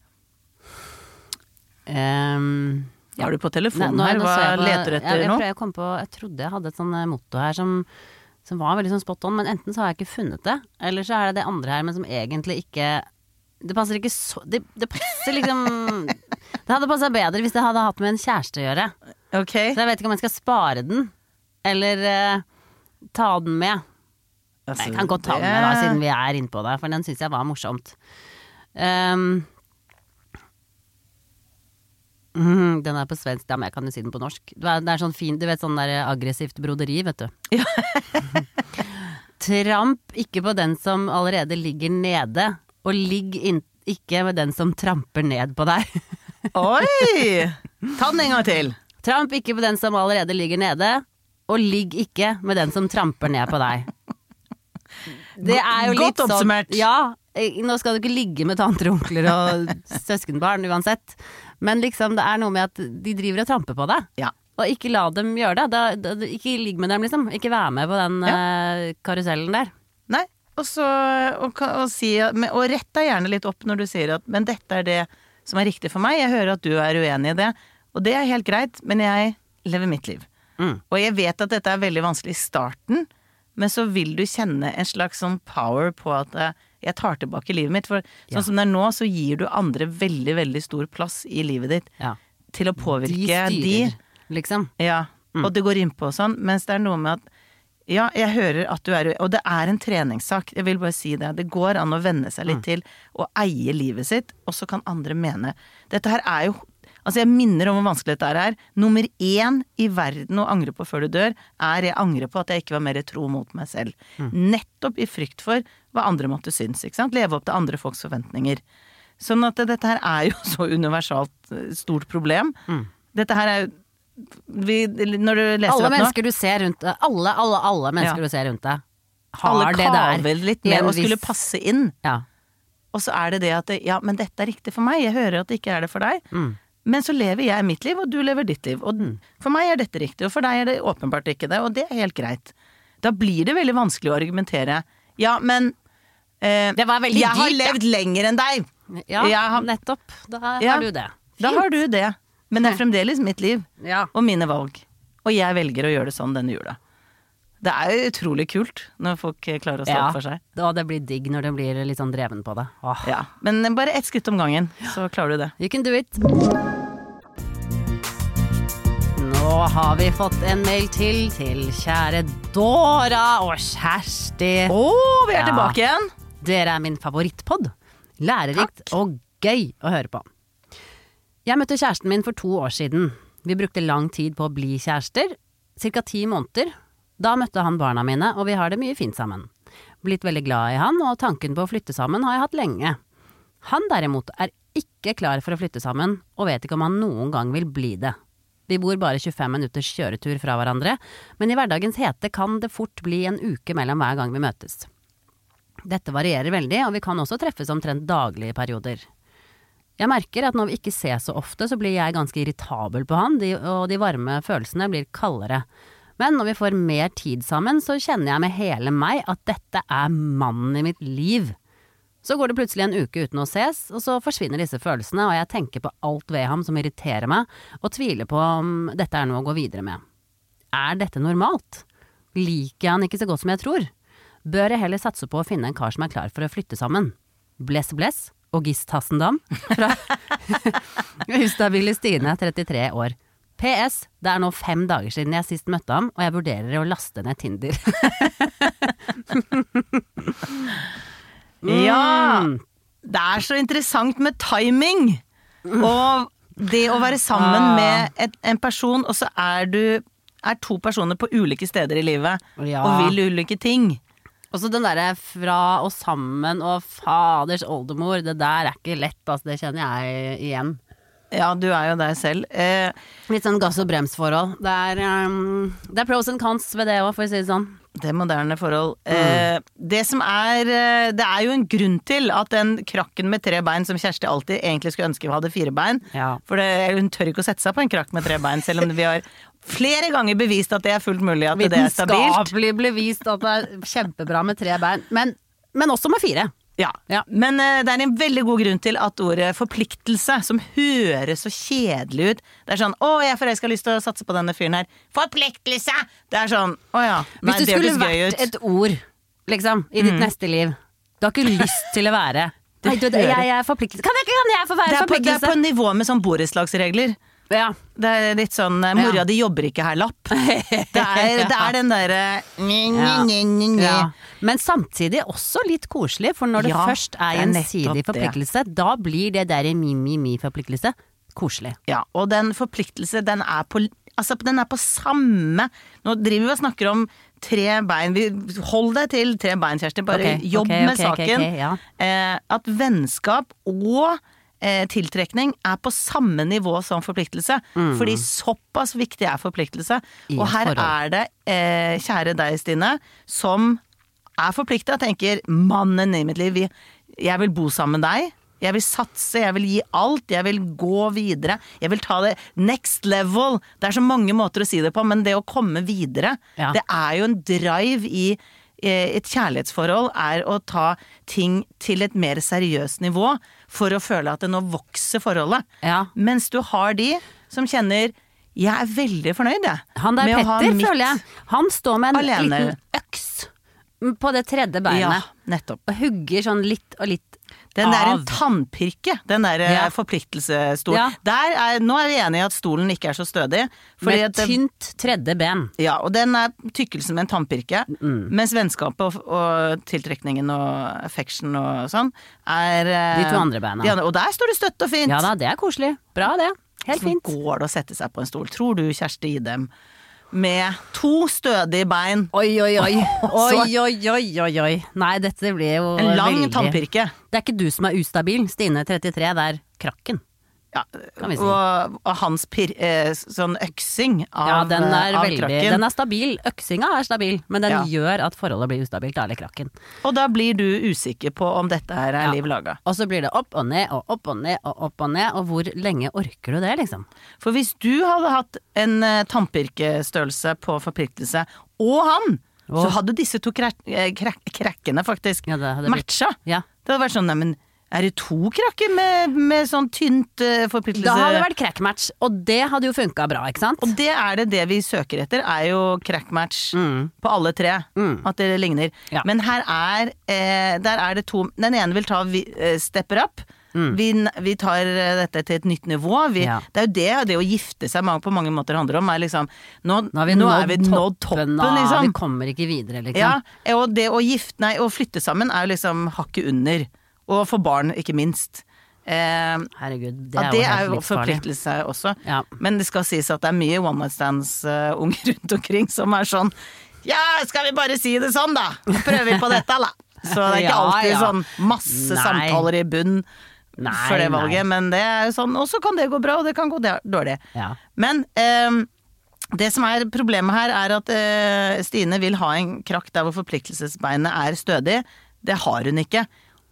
Er du på telefonen her? Hva leter du etter nå? Jeg trodde jeg hadde et sånn motto her som var veldig sånn spot on, men enten så har jeg ikke funnet det, eller så er det andre her, men som egentlig ikke, det passer ikke så, det passer liksom, det hadde passet bedre hvis det hadde hatt med en kjæreste å gjøre. Ok. Så jeg vet ikke om jeg skal spare den, eller ta den med. Altså, jeg kan godt ta den med da, siden vi er inne på det, for den synes jeg var morsomt. Den er på svensk, ja, men jeg kan jo si den på norsk. Det er sånn fin, du vet sånn der aggressivt broderi, vet du. Ja. Tramp ikke på den som allerede ligger nede, og ligg ikke med den som tramper ned på deg. Oi! Ta den en gang til. Tramp ikke på den som allerede ligger nede, og ligg ikke med den som tramper ned på deg. Det er jo litt sånn, ja, nå skal du ikke ligge med tanter, onkler og søskenbarn uansett, men liksom det er noe med at de driver og tramper på deg, og ikke la dem gjøre det, ikke ligg med dem liksom, ikke være med på den karusellen der. Nei, og så og rett deg gjerne litt opp når du sier at, men dette er det som er riktig for meg, jeg hører at du er uenig i det, og det er helt greit, men jeg lever mitt liv. Og jeg vet at dette er veldig vanskelig i starten, men så vil du kjenne en slags sånn power på at jeg tar tilbake livet mitt, for sånn som det er nå, så gir du andre veldig, veldig stor plass i livet ditt til å påvirke de styrer, liksom. Ja, og det går inn på sånn, mens det er noe med at ja, jeg hører at du og det er en treningssak, jeg vil bare si det, det går an å venne seg litt til å eie livet sitt, og så kan andre mene. Dette her er jo, altså jeg minner om hvor vanskelig dette er. Nummer 1 i verden å angre på før du dør, jeg angrer på at jeg ikke var mer tro mot meg selv. Nettopp i frykt for hva andre måtte synes, ikke sant? Leve opp til andre folks forventninger. Sånn at dette her er jo så universalt stort problem. Dette her er jo, når du leser alle opp nå, mennesker du ser rundt deg, alle mennesker du ser rundt deg, har alle det der. Alle kaver litt med å skulle passe inn. Ja. Og så er det at, ja, men dette er riktig for meg, jeg hører at det ikke er det for deg. Men så lever jeg mitt liv, og du lever ditt liv. Og for meg er dette riktig, og for deg er det åpenbart ikke det, og det er helt greit. Da blir det veldig vanskelig å argumentere. Ja, men det var veldig jeg har levd lenger enn deg. Ja, nettopp. Da har du det. Fint. Da har du det. Men det er fremdeles mitt liv, og mine valg. Og jeg velger å gjøre det sånn denne jula. Det er jo utrolig kult når folk klarer å stå opp for seg. Ja, det blir digg når det blir litt sånn dreven på det. Ja, men bare ett skritt om gangen, så klarer du det. You can do it. Nå har vi fått en mail til kjære Dora og Kjersti. Vi er tilbake igjen. Dere er min favorittpodd. Lærerikt og gøy å høre på. Jeg møtte kjæresten min for 2 år siden. Vi brukte lang tid på å bli kjærester, cirka 10 måneder. Da møtte han barna mine, og vi har det mye fint sammen. Blitt veldig glad i han, og tanken på å flytte sammen har jeg hatt lenge. Han derimot er ikke klar for å flytte sammen, og vet ikke om han noen gang vil bli det. Vi bor bare 25 minutters kjøretur fra hverandre, men i hverdagens hete kan det fort bli en uke mellom hver gang vi møtes. Dette varierer veldig, og vi kan også treffes omtrent daglig i perioder. Jeg merker at når vi ikke ses så ofte, så blir jeg ganske irritabel på han, og de varme følelsene blir kaldere. Men når vi får mer tid sammen, så kjenner jeg med hele meg at dette er mannen i mitt liv. Så går det plutselig en uke uten å ses, og så forsvinner disse følelsene, og jeg tenker på alt ved ham som irriterer meg, og tviler på om dette er noe å gå videre med. Er dette normalt? Liker jeg han ikke så godt som jeg tror? Bør jeg heller satse på å finne en kar som er klar for å flytte sammen? Bless, bless, og Gist Hassendam fra ustabile Stine, 33 år. PS, det er nå 5 dager siden jeg sist møtte ham, og jeg vurderer å laste ned Tinder. Ja, det er så interessant med timing. Og det å være sammen med en person, og så er 2 personer på ulike steder i livet, og vil ulike ting. Og så den der fra og sammen og faders oldemor, det der er ikke lett, altså, det kjenner jeg igjen. Ja, du er jo deg selv. Litt sånn gass- og bremsforhold. Det er pros and cons ved det også, for å si det sånn. Det er moderne forhold. Det er jo en grunn til at den krakken med 3 bein som Kjersti alltid egentlig skulle ønske vi hadde 4 bein, for hun tør ikke å sette seg på en krakk med 3 bein, selv om vi har flere ganger bevist at det er fullt mulig at det er stabilt. Vitenskapelig bevist at det er kjempebra med 3 bein, men også med 4. Ja, men det er en veldig god grunn til at ordet forpliktelse, som høres så kjedelig ut, det er sånn, jeg har lyst til å satse på denne fyren her, forpliktelse! Det er sånn, hvis du skulle vært et ord, liksom, i ditt neste liv, du har ikke lyst til å være, jeg er forpliktelse, kan jeg få være forpliktelse? Det er på nivå med sånn borettslagsregler. Ja. Det er litt sånn, mora di jobber ikke her lapp. Det er den der Men samtidig også litt koselig, for når det først er gjensidig forpliktelse, da blir det der mi-forpliktelse koselig. Ja, og den forpliktelse, den er på samme. Nå driver vi og snakker om 3 bein. Hold deg til 3 bein, Kjersti. Bare jobb med saken. At vennskap og tiltrekning er på samme nivå som forpliktelse, fordi såpass viktig er forpliktelse. Og her er det, kjære deg, Stine, som er forpliktet, tenker mannen i mitt liv, jeg vil bo sammen med deg, jeg vil satse, jeg vil gi alt, jeg vil gå videre, jeg vil ta det next level. Det er så mange måter å si det på, men det å komme videre, det er jo en drive i et kjærlighetsforhold er å ta ting til et mer seriøst nivå for å føle at det nå vokser forholdet. Mens du har de som kjenner jeg er veldig fornøyd han der Petter, føler jeg. Han står med en liten øks på det 3. beinet. Ja, nettopp. Og hugger sånn litt og litt den der en tannpirke, den der forpliktelsestol. Nå er vi enige i at stolen ikke er så stødig. Med tynt 3. ben. Ja, og den er tykkelsen med en tannpirke, mens vennskapet og tiltrekningen og affection og sånn er de 2 andre bena. Og der står det støtt og fint. Ja da, det er koselig. Bra det. Helt fint. Så går det å sette seg på en stol. Tror du, Kjersti Idem, med 2 stødige bein. Oi. Nei, dette blir jo en lang veldig tannpirke. Det er ikke du som er ustabil, Stine 33, det er krakken. Ja, og hans sånn øksing av, den er av veldig, krakken. Den er stabil, øksinga er stabil, men den gjør at forholdet blir ustabilt, eller krakken. Og da blir du usikker på om dette her er liv laga. Og så blir det opp og ned og opp og ned og opp og ned, og hvor lenge orker du det, liksom? For hvis du hadde hatt en tannpirkestørrelse på forpliktelse, og han, så hadde disse 2 krakkene faktisk matcha. Det hadde vært sånn, nei, men er det 2 krakker med sånn tynt forpliktelse? Da hadde det vært crackmatch, og det hadde jo funket bra, ikke sant? Og det er det vi søker etter, er jo crackmatch på alle 3, at det ligner. Men her der er det 2, den ene vil ta stepper up, vi tar dette til et nytt nivå, det er jo det å gifte seg på mange måter handler om, er liksom, nå er vi nådd toppen, liksom. Vi kommer ikke videre, liksom. Ja, og det å flytte sammen er jo liksom hakket under. Og for barn, ikke minst. Herregud, det er jo forpliktelse også. Men det skal sies at det er mye one night stands unge rundt omkring som er sånn, skal vi bare si det sånn da? Prøver vi på dette da? Så det er ikke alltid sånn masse samtaler i bunn for det valget, men det er jo sånn, og så kan det gå bra, og det kan gå dårlig. Men det som er problemet her er at Stine vil ha en krakk der hvor forpliktelsesbeinet er stødig. Det har hun ikke.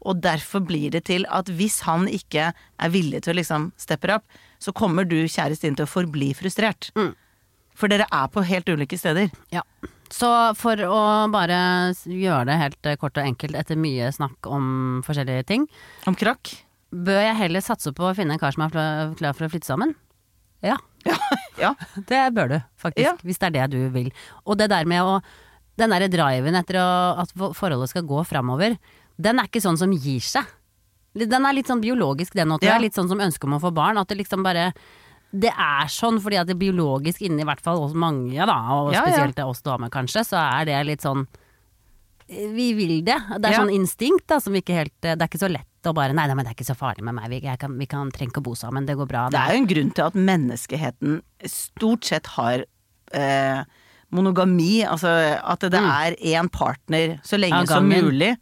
og derfor blir det til at hvis han ikke villig til å liksom steppe opp, så kommer du, kjæreste inn, til å forbli frustrert. For dere på helt ulike steder. Ja. Så for å bare gjøre det helt kort og enkelt etter mye snakk om forskjellige ting. Om krakk? Bør jeg heller satse på å finne en kar som klar for å flytte sammen? Ja. Ja. Det bør du, faktisk, hvis det det du vil. Og det der med den der driven etter at forholdet skal gå fremover, den ikke sånn som gir seg. Den litt sånn biologisk, den også. Litt sånn som ønsker om å få barn, at det liksom bare... Det sånn fordi at det biologisk inni hvert fall hos mange da, og spesielt oss damer kanskje, så det litt sånn vi vil det. Det sånn instinkt da, som ikke helt, det ikke så lett å bare, nei, men det ikke så farlig med meg, vi kan trenger ikke å bo sammen, det går bra. Det jo en grunn til at menneskeheten stort sett har monogami, altså at det en partner så lenge som mulig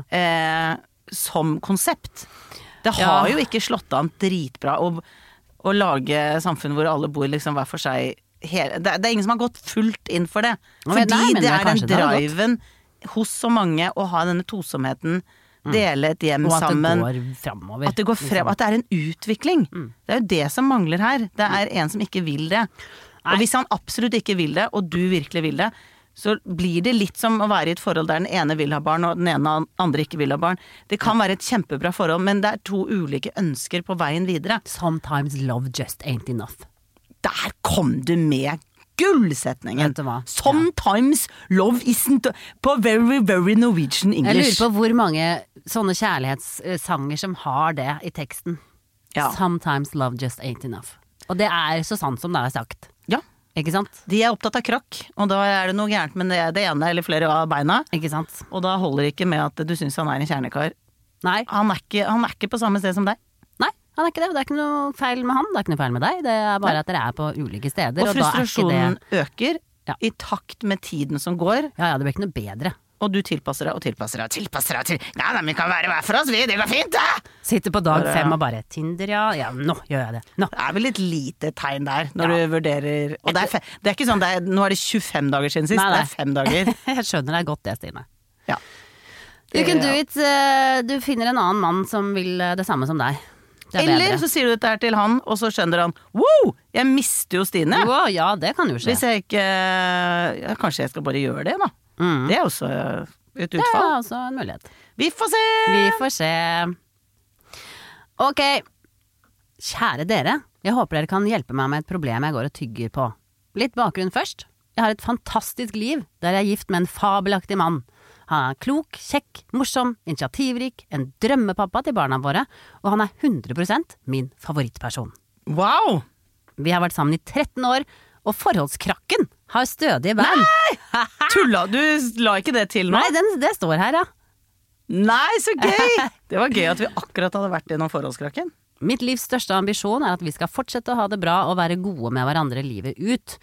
som konsept. Det har jo ikke slått an dritbra å lage samfunn hvor alle bor liksom hver for seg. Det ingen som har gått fullt inn for det. Fordi det den driven hos så mange å ha denne tosomheten, dele et hjem sammen. Og at det går fremover. At det går frem, at det en utvikling. Det jo det som mangler her. Det en som ikke vil det. Og hvis han absolutt ikke vil det, og du virkelig vil det, så blir det litt som å være i et forhold der den ene vil ha barn, og den andre ikke vil ha barn. Det kan være et kjempebra forhold, men det to ulike ønsker på veien videre. Sometimes love just ain't enough. Der kom du med gullsetningen. Sometimes love isn't på very, very Norwegian English. Jeg lurer på hvor mange sånne kjærlighetssanger som har det i teksten. Sometimes love just ain't enough. Og det så sant som det sagt. Ja. Ikke sant? De opptatt av krakk, og da det noe gærent med det ene eller flere av beina. Ikke sant? Og da holder det ikke med at du synes han en kjernekar. Nei. Han ikke på samme sted som deg. Nei, han ikke det. Det ikke noe feil med han, det ikke noe feil med deg. Det bare at dere på ulike steder. Og frustrasjonen øker i takt med tiden som går. Ja, det blir ikke noe bedre. Og du tilpasser deg og tilpasser deg og tilpasser deg. Nei, vi kan være hver for oss, det går fint, da! Sitter på dag 5 og bare Tinder, ja, nå gjør jeg det. Nå. Det vel et lite tegn der, når du vurderer. Og det ikke sånn, nå det 25 dager siden sist, det 5 dager. Jeg skjønner deg godt det, Stine. Ja. You can do it. Du finner en annen mann som vil det samme som deg. Eller så sier du dette her til han, og så skjønner han, wow, jeg mister jo Stine. Wow, ja, det kan jo skje. Hvis jeg ikke, kanskje jeg skal bare gjøre det da. Det også et utfall. Det også en mulighet. Vi får se! Vi får se. Ok, kjære dere, jeg håper dere kan hjelpe meg med et problem jeg går og tygger på. Litt bakgrunn først. Jeg har et fantastisk liv, der jeg gift med en fabelaktig mann. Han klok, kjekk, morsom, initiativrik, en drømmepappa til barna våre, og han 100% min favorittperson. Wow! Vi har vært sammen i 13 år, og forholdskrakken har stødige bein. Nei! Tulla, du la ikke det til nå? Nei, det står her, ja. Nei, så gøy! Det var gøy at vi akkurat hadde vært gjennom forholdskrakken. Mitt livs største ambisjon at vi skal fortsette å ha det bra og være gode med hverandre livet ut.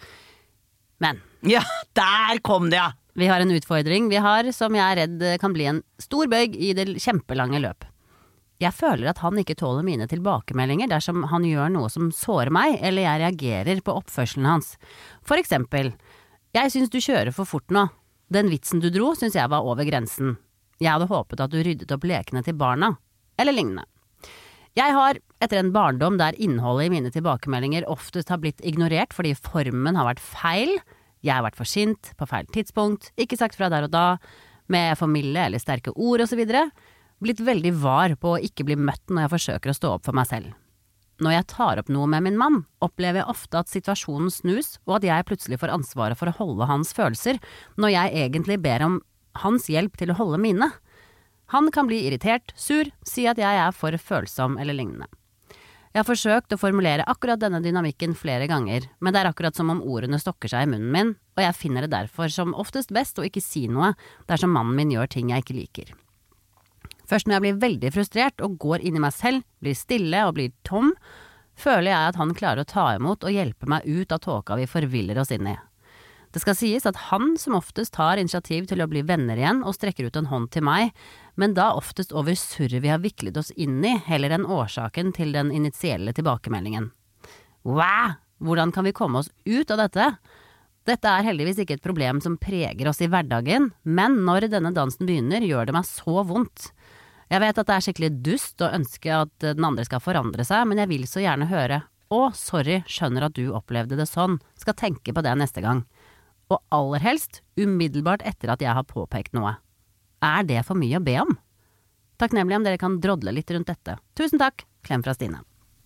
Men ja, der kom det, ja! Vi har en utfordring som jeg redd kan bli en stor bøyg i det kjempelange løp. Jeg føler at han ikke tåler mine tilbakemeldinger dersom han gjør noe som sårer meg, eller jeg reagerer på oppførselen hans. For eksempel, jeg synes du kjører for fort nå. Den vitsen du dro synes jeg var over grensen. Jeg hadde håpet at du ryddet opp lekene til barna, eller lignende. Jeg har, etter en barndom der innholdet i mine tilbakemeldinger oftest har blitt ignorert fordi formen har vært feil, jeg har vært for sint, på feil tidspunkt, ikke sagt fra der og da, med for milde eller sterke ord og så videre, blitt veldig var på å ikke bli møtt når jeg forsøker å stå opp for meg selv. Når jeg tar opp noe med min mann, opplever jeg ofte at situasjonen snus, og at jeg plutselig får ansvaret for å holde hans følelser, når jeg egentlig ber om hans hjelp til å holde mine. Han kan bli irritert, sur, si at jeg for følsom eller lignende. Jeg har forsøkt å formulere akkurat denne dynamikken flere ganger, men det akkurat som om ordene stokker seg i munnen min, og jeg finner det derfor som oftest best å ikke si noe dersom mannen min gjør ting jeg ikke liker. Først når jeg blir veldig frustrert og går inn i meg selv, blir stille og blir tom, føler jeg at han klarer å ta imot og hjelpe meg ut av tåka vi forviller oss inn i. Det skal sies at han som oftest tar initiativ til å bli venner igjen og strekker ut en hånd til meg, men da oftest over surret vi har viklet oss inn i, heller enn årsaken til den initielle tilbakemeldingen. Wow! Hvordan kan vi komme oss ut av dette? Dette heldigvis ikke et problem som preger oss i hverdagen, men når denne dansen begynner, gjør det meg så vondt. Jeg vet at det er skikkelig dust å ønske at den andre skal forandre seg, men jeg vil så gjerne høre sorry, skjønner at du opplevde det sånn, skal tenke på det neste gang. Og aller helst, umiddelbart etter at jeg har påpekt noe. Er det for mye å be om? Takknemlig om dere kan drodle litt rundt dette. Tusen takk, klem fra Stine.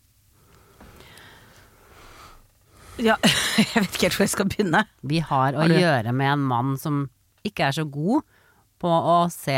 Ja, jeg vet ikke helt hvor jeg skal begynne. Vi har å gjøre med en mann som ikke er så god på å se.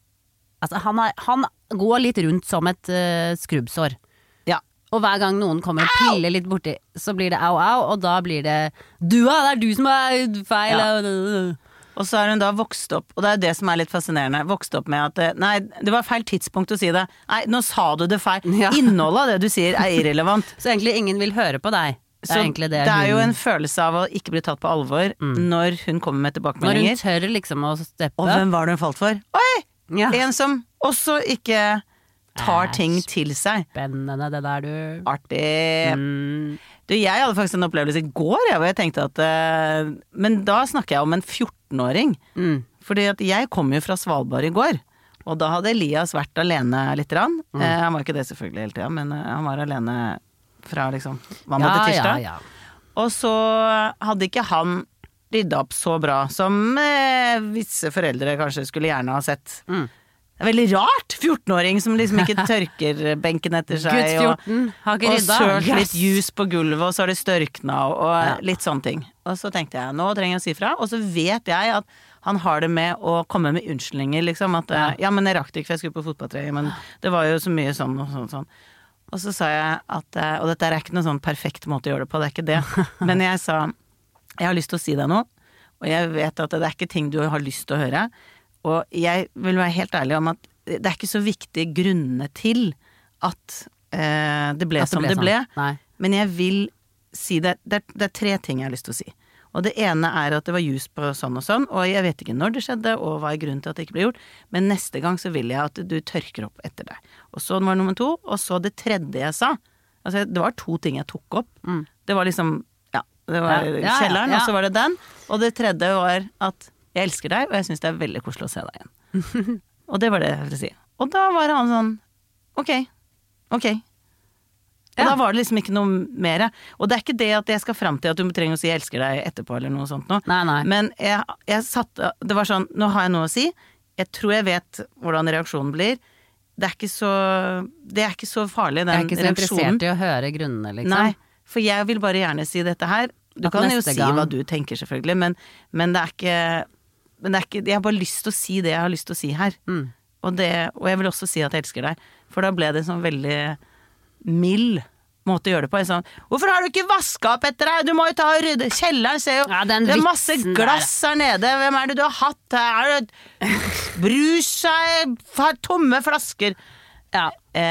Altså, han går litt rundt som et skrubbsår. Ja. Og hver gang noen kommer og piller litt borti, så blir det au, og da blir det det er du som er feil. Ja. Og så er hun da vokst opp, og det er det som er litt fascinerende, vokst opp med at nei, det var feil tidspunkt å si det. Nei, nå sa du det feil. Ja. Innholdet av det du sier er irrelevant. Så egentlig ingen vil høre på deg. Det er jo en følelse av å ikke bli tatt på alvor når hun kommer med tilbakemeldinger. Når hun tør liksom å steppe. Og hvem var det hun falt for? Oi! Ja. En som også ikke tar ting til seg. Spennende det der, du. Artig. Du, jeg hadde faktisk en opplevelse i går, hvor jeg tenkte at men da snakker jeg om en 14-åring. Fordi at jeg kom jo fra Svalbard i går. Og da hadde Elias vært alene litt. Han var ikke det selvfølgelig hele tiden, men han var alene fra liksom mandag til tirsdag. Ja. Og så hadde ikke han ryddet opp så bra som visse foreldre kanskje skulle gjerne ha sett. Det er veldig rart, 14-åring som liksom ikke tørker benken etter seg. Gutt 14, har ikke ryddet. Og sølt litt juice på gulvet, og så har det størkna og litt sånne ting. Og så tenkte jeg, nå trenger jeg å si fra. Og så vet jeg at han har det med å komme med unnskyldninger, liksom. At men jeg rakk det ikke, for jeg skulle på fotballtrening, men det var jo så mye sånn og sånn. Og så sa jeg at, og dette er ikke noen sånn perfekt måte å gjøre det på, det er ikke det. Men jeg sa, jeg har lyst til å si deg noe, og jeg vet at det er ikke ting du har lyst til å høre. Og jeg vil være helt ærlig om at det er ikke så viktige grunnene til at det ble som det ble. Nei. Men jeg vil si det er 3 ting jeg har lyst til å si. Og det ene er at det var jus på sånn og sånn, og jeg vet ikke når det skjedde, og hva er grunnen til at det ikke ble gjort, men neste gang så vil jeg at du tørker opp etter deg. Og så var nummer 2, og så det tredje jeg sa. Altså, det var 2 ting jeg tok opp. Det var liksom, det var kjelleren, og så var det den. Og det tredje var at jeg elsker deg, og jeg synes det er veldig koselig å se deg igjen. Og det var det jeg ville si. Og da var han sånn, ok. Og da var det liksom ikke noe mer. Og det er ikke det at jeg skal frem til at du trenger å si jeg elsker deg etterpå eller noe sånt noe. Nei. Men jeg satte, det var sånn, nå har jeg noe å si. Jeg tror jeg vet hvordan reaksjonen blir. Det er ikke så farlig, den reaksjonen. Jeg er ikke så interessert i å høre grunnene, liksom. Nei, for jeg vil bare gjerne si dette her. Du at kan jo si hva du tenker selvfølgelig, men det er ikke, jeg har bare lyst til å si det jeg har lyst til å si her. Og jeg vil også si at jeg elsker deg. For da ble det en sånn veldig mild måte å gjøre det på. Jeg sånn, hvorfor har du ikke vasket opp etter deg? Du må jo ta og rydde. Kjelleren ser jo, det er masse glass her nede. Hvem er det du har hatt her? Er det brus her? Tomme flasker? Ja.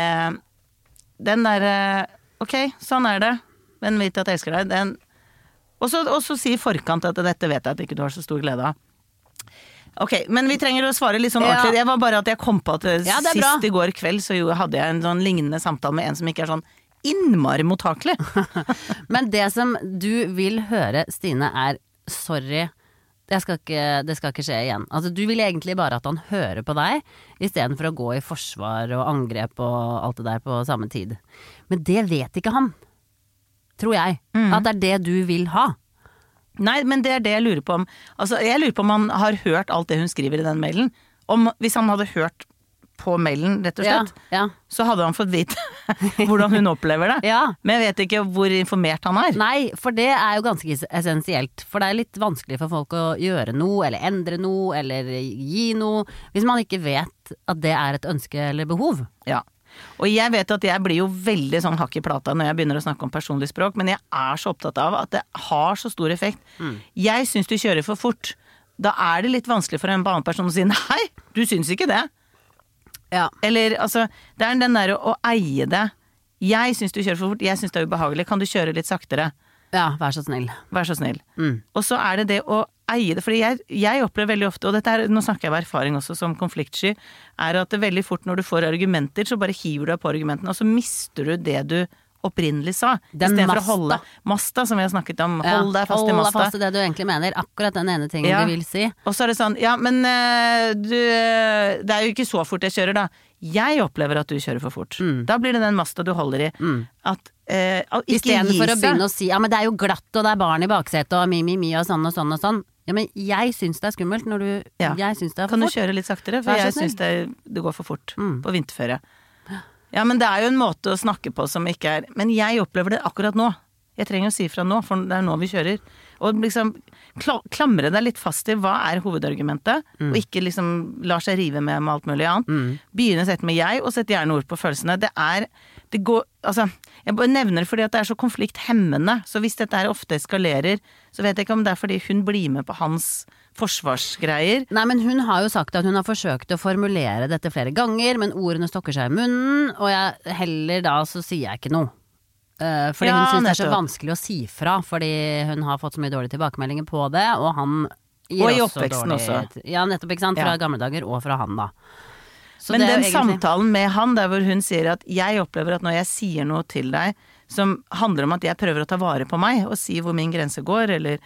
Den der, ok, sånn er det. Men vit at jeg elsker deg. Og så si i forkant at dette vet jeg at ikke du har så stor glede av. Ok, men vi trenger å svare litt sånn ordentlig. Det var bare at jeg kom på at sist i går kveld så hadde jeg en sånn lignende samtale med en som ikke er sånn innmari mottakelig. Men det som du vil høre, Stine, er sorry, det skal ikke skje igjen. Altså, du vil egentlig bare at han hører på deg, i stedet for å gå i forsvar og angrep og alt det der på samme tid. Men det vet ikke han, tror jeg. At det er det du vil ha. Nei, men det er det jeg lurer på om. Altså, jeg lurer på om han har hørt alt det hun skriver i den mailen. Hvis han hadde hørt på mailen, rett og slett, så hadde han fått vite hvordan hun opplever det. Men jeg vet ikke hvor informert han er. Nei, for det er jo ganske essensielt. For det er litt vanskelig for folk å gjøre noe, eller endre noe, eller gi noe, hvis man ikke vet at det er et ønske eller behov. Ja. Og jeg vet at jeg blir jo veldig sånn hakk i plata når jeg begynner å snakke om personlig språk, men jeg er så opptatt av at det har så stor effekt. Jeg synes du kjører for fort. Da er det litt vanskelig for en annen person å si nei, du synes ikke det. Eller altså, det er den der å eie det. Jeg synes du kjører for fort, jeg synes det er ubehagelig. Kan du kjøre litt saktere? Ja, vær så snill. Vær så snill. Og så er det å eie det, fordi jeg opplever veldig ofte, og dette er, nå snakker jeg av erfaring også som konfliktsky, er at det veldig fort når du får argumenter, så bare hiver du deg på argumentene, og så mister du det du opprinnelig sa. I stedet for å holde masta, som vi har snakket om, hold deg fast i masta. Hold deg fast i det du egentlig mener, akkurat den ene tingen du vil si. Og så er det sånn, ja, men det er jo ikke så fort jeg kjører da. Jeg opplever at du kjører for fort. Da blir det den masta du holder i. At I stedet for å begynne å si ja, men det er jo glatt, og det er barn i baksetet, og mi, og sånn og sånn og sånn. Ja, men jeg syns det er skummelt når du jeg syns det er for fort. Kan du kjøre litt saktere? For jeg syns det går for fort på vinterføre. Ja, men det er jo en måte å snakke på som ikke er. Men jeg opplever det akkurat nå. Jeg trenger å si fra nå, for det er nå vi kjører. Og liksom klamre deg litt fast i hva er hovedargumentet, og ikke liksom lar seg rive med alt mulig annet. Begynne å sette med jeg, og sette gjerne ord på følelsene. Det går, altså, jeg bare nevner det fordi at det er så konflikthemmende, så hvis dette her ofte eskalerer, så vet jeg ikke om det er fordi hun blir med på hans forsvarsgreier. Nei, men hun har jo sagt at hun har forsøkt å formulere dette flere ganger, men ordene stokker seg i munnen, og heller da så sier jeg ikke noe. Fordi hun synes det er så vanskelig å si fra, fordi hun har fått så mye dårlige tilbakemeldinger på det, og han gir og i også oppveksten dårlig også. Ja, nettopp, ikke sant? Fra gamle dager, og fra han da. Så men den egentlig samtalen med han, der hvor hun sier at jeg opplever at når jeg sier noe til deg, som handler om at jeg prøver å ta vare på meg, og si hvor min grense går, eller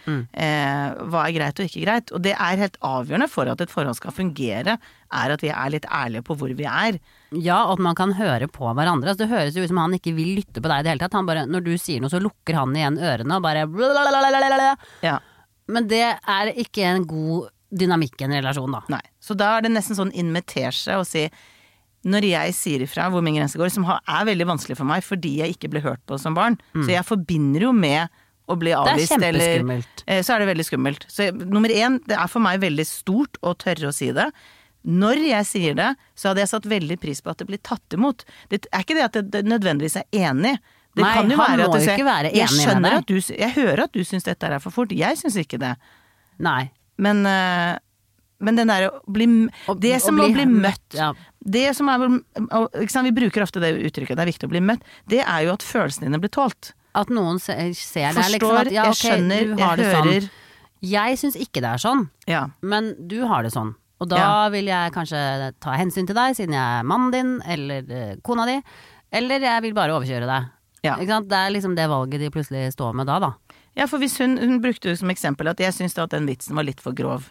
hva er greit og ikke greit, og det er helt avgjørende for at et forhold skal fungere, er at vi er litt ærlige på hvor vi er. Ja, og at man kan høre på hverandre. Altså, det høres jo ut som han ikke vil lytte på deg i det hele tatt. Han bare, når du sier noe, så lukker han igjen ørene og bare Ja. Men det er ikke en god dynamikk i en relasjon, da. Nei. Så da er det nesten sånn invitere seg og si når jeg sier ifra hvor min grense går, som er veldig vanskelig for meg fordi jeg ikke ble hørt på som barn, så jeg forbinder jo med å bli avvist, det er kjempeskummelt. Så er det veldig skummelt. Så nummer 1, det er for meg veldig stort å tørre å si det. Når jeg sier det, så hadde jeg satt veldig pris på at det blir tatt imot. Det er ikke det at det nødvendigvis er enig. Det Nei, kan jo han være må at jo ikke være enig med deg. Jeg hører at du syns dette er for fort. Jeg syns ikke det. Nei. Men den der å bli møtt, det som er, ikke sant, vi bruker ofte det uttrykket, det er viktig å bli møtt, det er jo at følelsene dine blir tålt. At noen ser deg Forstår, liksom at, ja, jeg skjønner, du har jeg det hører. sånn. Jeg syns ikke det er sånn, men du har det sånn. Og da vil jeg kanskje ta hensyn til deg, siden jeg er mannen din, eller kona di, eller jeg vil bare overkjøre deg. Ikke sant? Det er liksom det valget de plutselig står med da. Ja, for hvis hun brukte det som eksempel at jeg syns at den vitsen var litt for grov.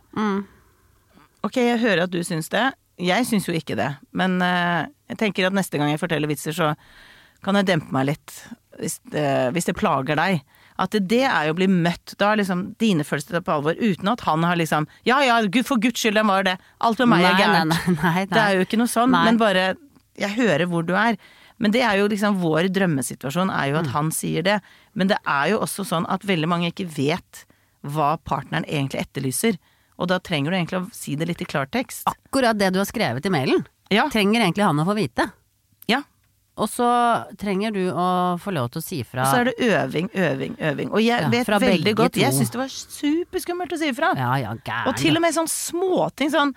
Ok, jeg hører at du syns det. Jeg syns jo ikke det. Men jeg tenker at neste gang jeg forteller vitser, så kan jeg dempe meg litt. Hvis det plager deg. At det er jo å bli møtt. Da er liksom dine følelser på alvor, uten at han har liksom ja, for Guds skyld, den var det. Alt med meg er gærent. Nei. Det er jo ikke noe sånn, men bare jeg hører hvor du er. Men det er jo liksom vår drømmesituasjon er jo at han sier det. Men det er jo også sånn at veldig mange ikke vet hva partneren egentlig etterlyser. Og da trenger du egentlig å si det litt i klartekst. Akkurat det du har skrevet i mailen, trenger egentlig han å få vite. Ja. Og så trenger du å få lov til å si fra. Og så er det øving. Og jeg vet veldig godt, jeg synes det var superskummelt å si fra. Ja, gærent. Og til og med sånn småting, sånn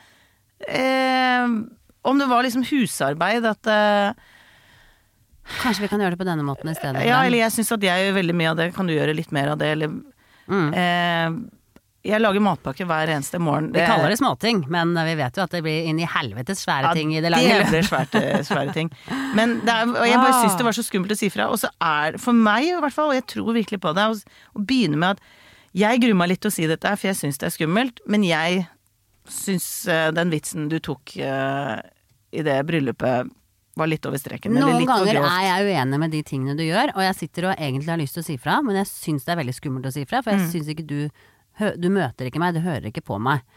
om det var liksom husarbeid at kanskje vi kan gjøre det på denne måten i stedet. Ja, eller jeg synes at jeg gjør veldig mye av det. Kan du gjøre litt mer av det, eller jeg lager matpakke hver eneste morgen. Vi kaller det småting, men vi vet jo at det blir inn i helvetes svære ting i det lange løpet. Det blir svære ting. Men og jeg bare synes det var så skummelt å si fra, og så er for meg i hvert fall, og jeg tror virkelig på det, å begynne med at jeg gruer meg litt til å si dette, for jeg synes det er skummelt, men jeg synes den vitsen du tok i det bryllupet var litt over streken. Noen ganger er jeg uenig med de tingene du gjør, og jeg sitter og egentlig har lyst til å si fra, men jeg synes det er veldig skummelt å si fra, for jeg synes ikke du møter ikke meg, du hører ikke på meg.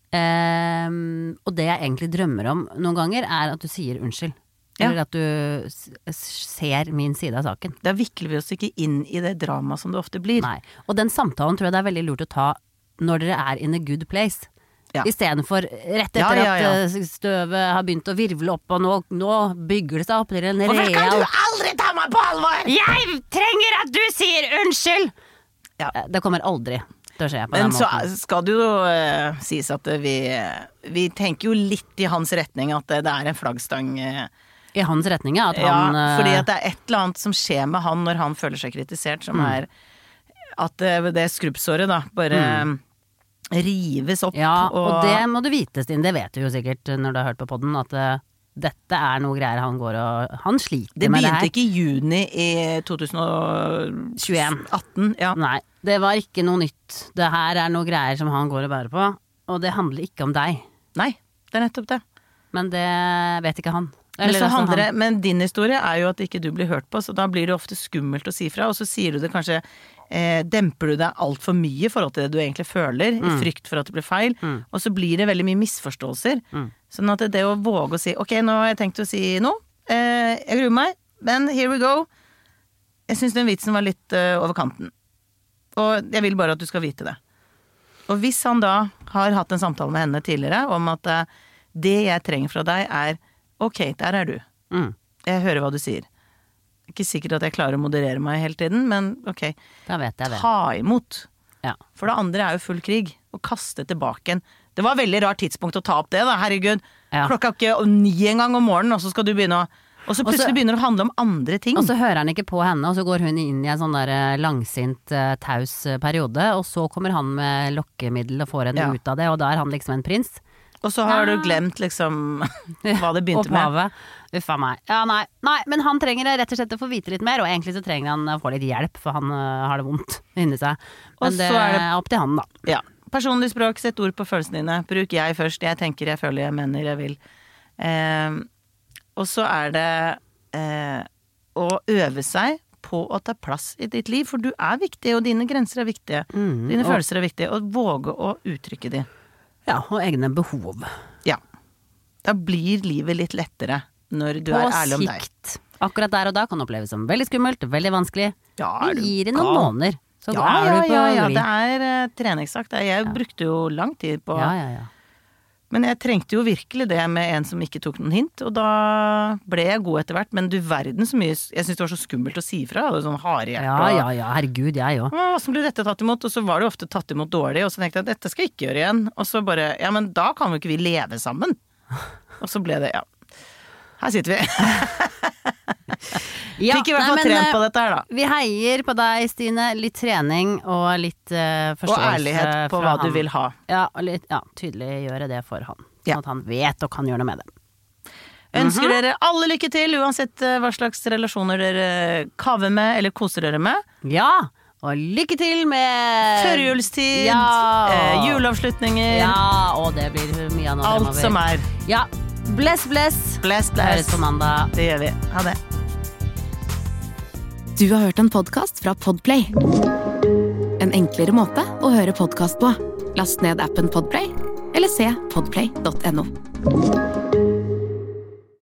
Og det jeg egentlig drømmer om noen ganger er at du sier unnskyld. Eller at du ser min side av saken. Da vikler vi oss ikke inn i det drama som det ofte blir. Nei, og den samtalen tror jeg det er veldig lurt å ta når dere er in a good place. I stedet for rett etter at støvet har begynt å virvle opp, og nå bygger det seg opp til en real. Hvorfor kan du aldri ta meg på alvor? Jeg trenger at du sier unnskyld! Det kommer aldri til å skje på den måten. Men så skal det jo sies at vi tenker jo litt i hans retning, at det er en flaggstang i hans retning, at han fordi at det er et eller annet som skjer med han når han føler seg kritisert, som er at det skrubbsåret da bare rives opp. Ja, og det må du vite, Stine, det vet du jo sikkert når du har hørt på podden, at dette er noe greier han går og han sliter med det her. Det begynte ikke i juni i 2018. Nei, det var ikke noe nytt. Det her er noe greier som han går og bærer på, og det handler ikke om deg. Nei, det er nettopp det. Men det vet ikke han. Men din historie er jo at ikke du blir hørt på, så da blir det ofte skummelt å si fra, og så sier du det kanskje demper du deg alt for mye I forhold til det du egentlig føler, I frykt for at det blir feil, og så blir det veldig mye misforståelser. Sånn at det å våge å si, ok, nå har jeg tenkt å si noe, jeg gruer meg, men here we go. Jeg synes den vitsen var litt over kanten. Og jeg vil bare at du skal vite det. Og hvis han da har hatt en samtale med henne tidligere om at det jeg trenger fra deg ok, der du. Jeg hører hva du sier. Ikke sikkert at jeg klarer å moderere meg hele tiden, men ok, da vet jeg det. Ta imot. For det andre jo full krig, og kaste tilbake en. Det var veldig rart tidspunkt å ta opp det da, herregud. Klokka ikke 9 en gang om morgenen, og så skal du begynne å og så plutselig begynner det å handle om andre ting. Og så hører han ikke på henne, og så går hun inn I en sånn der langsint, taus periode, og så kommer han med lokkemiddel og får henne ut av det, og da han liksom en prins. Og så har du glemt liksom hva det begynte med. Uffa meg. Ja, nei, men han trenger rett og slett å få vite litt mer, og egentlig så trenger han å få litt hjelp, for han har det vondt inni seg. Men det opp til han da. Ja. Personlig språk, sett ord på følelsene dine. Bruk jeg først, jeg tenker, jeg føler, jeg mener, jeg vil. Og så det å øve seg på å ta plass I ditt liv, for du viktig, og dine grenser viktige. Dine følelser viktige, og våge å uttrykke de. Ja, og egne behov. Ja. Da blir livet litt lettere når du ærlig om deg. På sikt. Akkurat der og da kan det oppleves som veldig skummelt, veldig vanskelig. Vi gir det noen måneder. Så du på glid. Det treningssagt. Jeg brukte jo lang tid på Ja. Men jeg trengte jo virkelig det med en som ikke tok noen hint, og da ble jeg god etter hvert, men du verden så mye, jeg synes det var så skummelt å si fra, det var sånn harehjerte. Ja, herregud, jeg jo. Hvordan ble dette tatt imot? Og så var det ofte tatt imot dårlig, og så tenkte jeg, dette skal jeg ikke gjøre igjen. Og så bare, ja, men da kan jo ikke vi leve sammen. Og så ble det, her sitter vi. Fikk I hvert fall trent på dette her da. Vi heier på deg, Stine. Litt trening og litt forståelse. Og ærlighet på hva du vil ha. Ja, tydelig gjøre det for han. Sånn at han vet og kan gjøre noe med det. Ønsker dere alle lykke til, uansett hva slags relasjoner dere kaver med eller koser dere med. Ja, og lykke til med førjulstid, juleavslutninger. Ja, og det blir mye av noe fremover. Alt som Ja, bless. Høres på mandag. Det gjør vi. Ha det. Du har hørt en podcast fra Podplay. En enklere måte å høre podcast på. Last ned appen Podplay, eller se podplay.no.